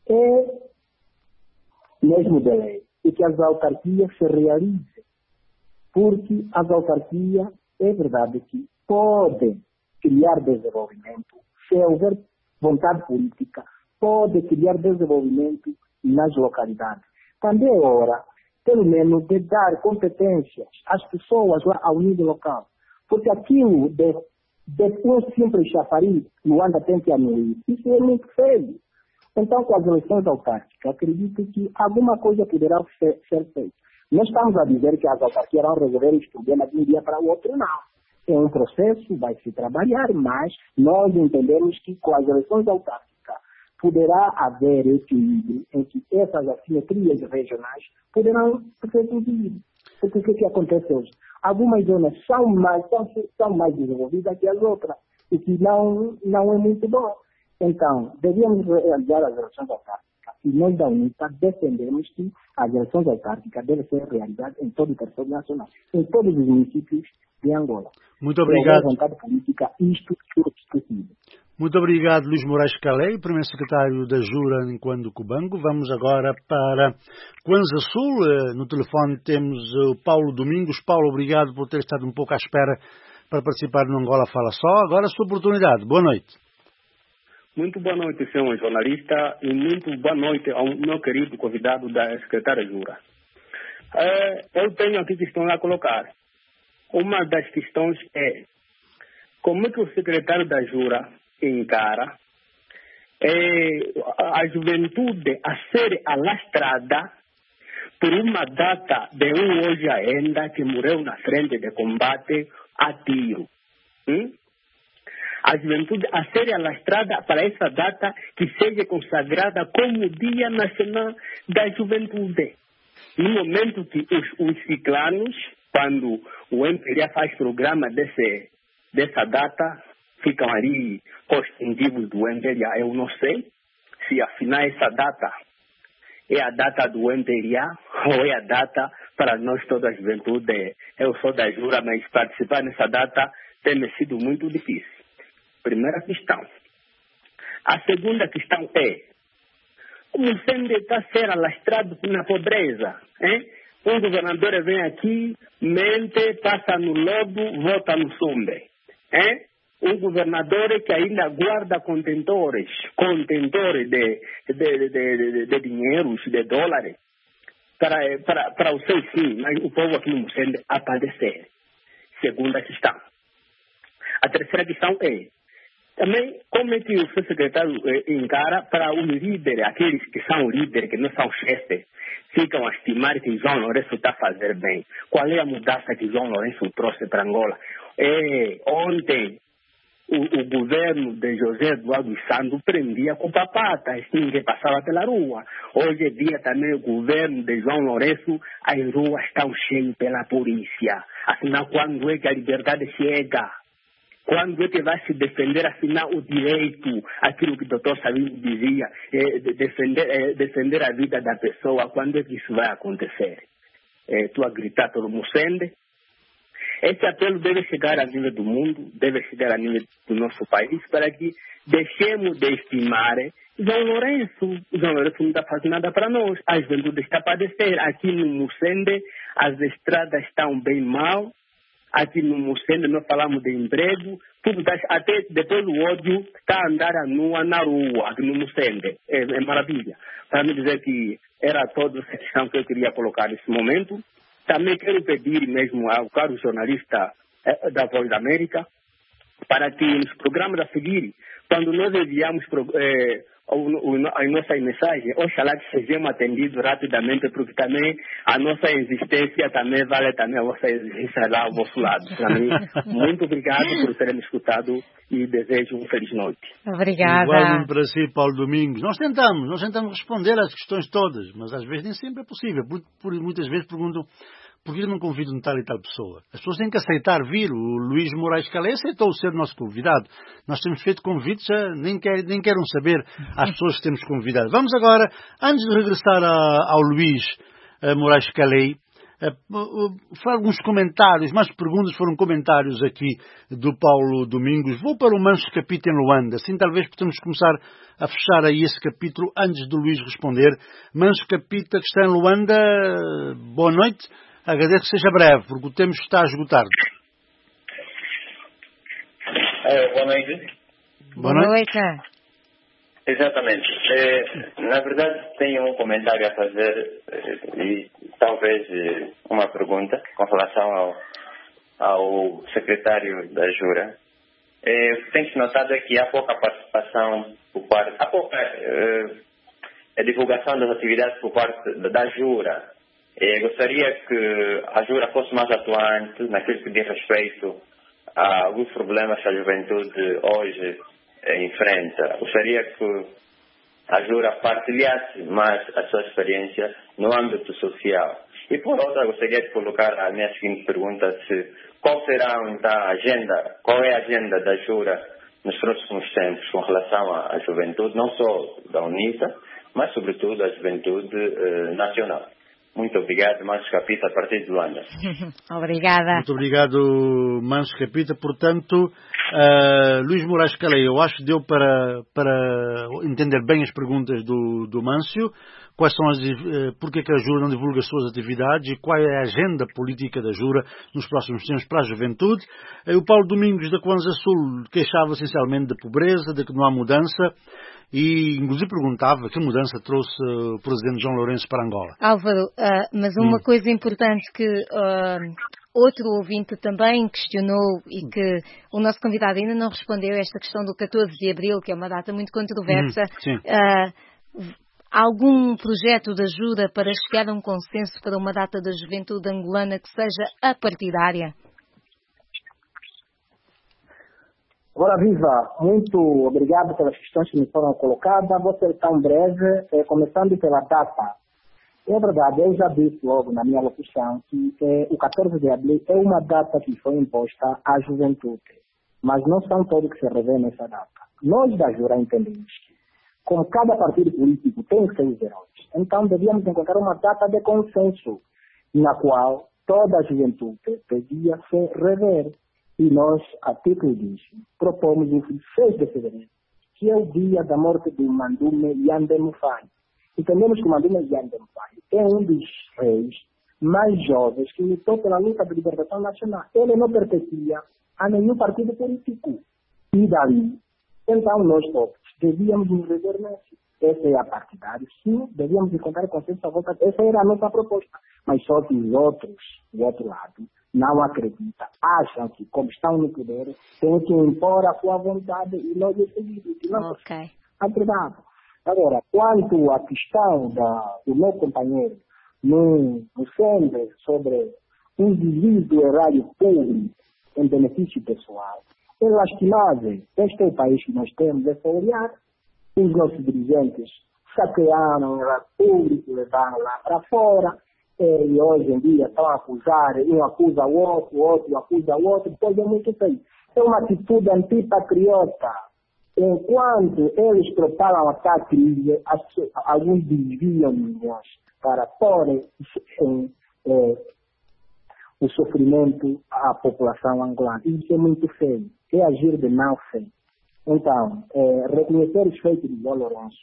é mesmo de lei e que as autarquias se realizem, porque as autarquias, é verdade que podem criar desenvolvimento, se houver vontade política, pode criar desenvolvimento nas localidades. Também é hora, pelo menos, de dar competências às pessoas lá ao nível local, porque aquilo de um simples chafariz no anda tem que anuir, isso é muito feio. Então, com as eleições autárquicas, acredito que alguma coisa poderá ser feita. Não estamos a dizer que as autarquias vão resolver os problemas de um dia para o outro, não. É um processo, vai se trabalhar, mas nós entendemos que com as eleições autárquicas poderá haver equilíbrio em que essas assimetrias regionais poderão ser reduzidas. Porque o que acontece hoje? Algumas zonas são mais desenvolvidas que as outras, e que não é muito bom. Então, devíamos realizar as eleições autárquicas. E nós da UNITA defendemos que as eleições autárquicas devem ser realizadas em todo o território nacional, em todos os municípios de Angola.
Muito obrigado.
Pela vontade política, isto é possível.
Muito obrigado, Luís Moraes Calei, primeiro secretário da Jura em Cuando Cubango. Vamos agora para Kwanza Sul. No telefone temos o Paulo Domingos. Paulo, obrigado por ter estado um pouco à espera para participar no Angola Fala Só. Agora a sua oportunidade. Boa noite.
Muito boa noite, senhor jornalista, e muito boa noite ao meu querido convidado da secretária Jura. Eu tenho aqui questões a colocar. Uma das questões é como é que o secretário da Jura encara a juventude a ser alastrada por uma data de hoje ainda que morreu na frente de combate a tiro. A juventude a ser alastrada para essa data que seja consagrada como Dia Nacional da Juventude. No momento que os ciclanos, quando o MPLA faz programa dessa data, ficam ali constitutivos do MPLA. Eu não sei se afinal essa data é a data do MPLA ou é a data para nós toda a juventude. Eu sou da Jura, mas participar nessa data tem sido muito difícil. Primeira questão. A segunda questão é como sempre está sendo alastrado na pobreza. Um governador vem aqui, mente, passa no lodo, volta no sombre. Um governador que ainda guarda contentores de dinheiros, de dólares, para o seu fim, mas o povo aqui no Sende a padecer. Segunda questão. A terceira questão é também como é que o seu secretário encara para os líderes, aqueles que são líderes, que não são chefes, ficam a estimar que João Lourenço está a fazer bem. Qual é a mudança que João Lourenço trouxe para Angola? Ontem, o governo de José Eduardo Santos prendia com papatas, ninguém passava pela rua. Hoje em dia também o governo de João Lourenço, as ruas estão cheias pela polícia. Afinal, quando é que a liberdade chega? Quando é que vai se defender, afinal, o direito, aquilo que o Dr. Sabino dizia, defender a vida da pessoa, quando é que isso vai acontecer? Estou a gritar todo mundo sende. Esse apelo deve chegar a nível do mundo, deve chegar a nível do nosso país, para que deixemos de estimar João Lourenço. João Lourenço não está fazendo nada para nós. A juventude está a padecer. Aqui no Mucende, as estradas estão bem mal. Aqui no Mucende nós falamos de emprego, tudo até depois do ódio está a andar a nua na rua, aqui no Mucende. É maravilha. Para me dizer que era toda essa questão que eu queria colocar nesse momento. Também quero pedir mesmo ao caro jornalista da Voz da América para que nos programas a seguir, quando nós enviamos as nossas mensagens, oxalá que sejamos atendidos rapidamente, porque também a nossa existência também vale também a vossa existência lá ao vosso lado. Também, muito obrigado por terem me escutado e desejo uma feliz noite.
Obrigada.
Igualmente para si, Paulo Domingos. Nós tentamos responder às questões todas, mas às vezes nem sempre é possível. Muitas vezes perguntam por que não convidam tal e tal pessoa. As pessoas têm que aceitar vir. O Luís Moraes Calei aceitou ser nosso convidado. Nós temos feito convites, nem querem saber às pessoas que temos convidado. Vamos agora, antes de regressar ao Luís Moraes Calei, alguns comentários, mais perguntas foram comentários aqui do Paulo Domingos. Vou para o Manso Capita em Luanda, assim talvez podemos começar a fechar aí esse capítulo antes do Luís responder. Manso Capita, que está em Luanda, boa noite, agradeço que seja breve, porque o tempo está a esgotar.
Boa noite.
Boa noite.
Exatamente. Na verdade, tenho um comentário a fazer e talvez uma pergunta com relação ao secretário da Jura. Tem-se notado que há pouca participação por parte... Há pouca divulgação das atividades por parte da Jura. Gostaria que a Jura fosse mais atuante naquilo que diz respeito a alguns problemas que a juventude hoje enfrenta. Gostaria que a Jura partilhasse mais a sua experiência no âmbito social. E por outra, gostaria de colocar a minha seguinte pergunta: qual será então a agenda, qual é a agenda da Jura nos próximos tempos com relação à juventude, não só da UNITA, mas sobretudo a juventude nacional. Muito obrigado, Manso Capita, a partir de Luanda.
Obrigada.
Muito obrigado, Manso Capita. Portanto, Luís Moraes Calei, eu acho que deu para entender bem as perguntas do Mâncio. Quais são porque é que a Jura não divulga as suas atividades e qual é a agenda política da Jura nos próximos tempos para a juventude. O Paulo Domingos, da Kwanza Sul, queixava essencialmente da pobreza, de que não há mudança. E, inclusive, perguntava que mudança trouxe o presidente João Lourenço para Angola.
Álvaro, mas uma coisa importante que outro ouvinte também questionou e que o nosso convidado ainda não respondeu é esta questão do 14 de Abril, que é uma data muito controversa. Algum projeto da Jura para chegar a um consenso para uma data da juventude angolana que seja apartidária?
Agora, Viva, muito obrigado pelas questões que me foram colocadas. Vou ser tão breve, começando pela data. É verdade, eu já disse logo na minha locução que o 14 de abril é uma data que foi imposta à juventude, mas não são todos que se revêem nessa data. Nós da Jura entendemos que, como cada partido político tem os seus heróis, então devíamos encontrar uma data de consenso, na qual toda a juventude devia se rever. E nós, a título disso, propomos o 6 de fevereiro, que é o dia da morte do Mandume Yande Mufai. Entendemos que o Mandume Yande Mufai é um dos reis mais jovens que lutou pela luta de libertação nacional. Ele não pertencia a nenhum partido político. E daí, então nós todos devíamos nos rever nesse. Essa é a partidária. Sim, devíamos encontrar consenso à volta. Essa era a nossa proposta. Mas só que os outros, do outro lado, não acreditam. Acham que, como estão no poder, têm que impor a sua vontade e nós decidimos.
Ok.
Acreditado. Agora, quanto à questão do meu companheiro no centro sobre o desvio do erário público em benefício pessoal, é lastimável. Este é o país que nós temos, é só olhar. Os nossos dirigentes saquearam o erário público, levaram lá para fora, e hoje em dia estão a acusar, um acusa o outro acusa o outro, depois é muito feio. É uma atitude antipatriota. Enquanto eles propagam a crise, alguns desviam milhões para porem o sofrimento à população angolana. Isso é muito feio. É agir de mau fé. Então, reconhecer os feitos de João Lourenço.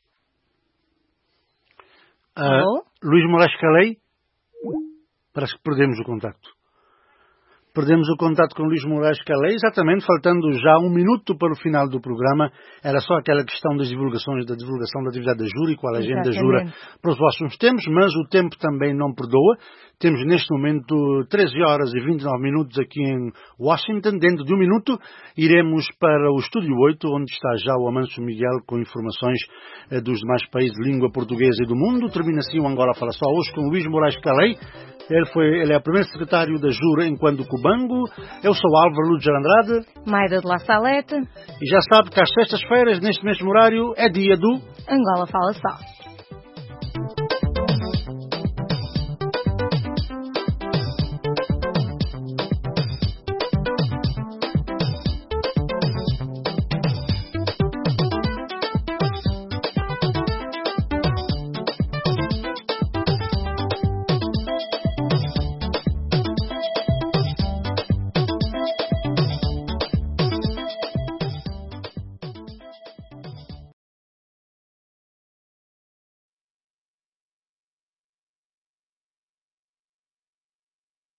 Luís Moraes Calei, parece que perdemos o contacto. Perdemos o contato com Luís Moraes Calei, exatamente, faltando já um minuto para o final do programa. Era só aquela questão das divulgações, da divulgação da atividade da Jura e qual a agenda da Jura para os próximos tempos, mas o tempo também não perdoa. Temos neste momento 13 horas e 29 minutos aqui em Washington. Dentro de um minuto iremos para o Estúdio 8, onde está já o Amancio Miguel com informações dos demais países de língua portuguesa e do mundo. Termina assim o Angola Fala Só hoje com Luís Moraes Calei. Ele é o primeiro secretário da Jura enquanto Cubango. Eu sou Álvaro Lúcio Andrade.
Maida de La Salete.
E já sabe que às sextas-feiras, neste mesmo horário, é dia do
Angola Fala Só.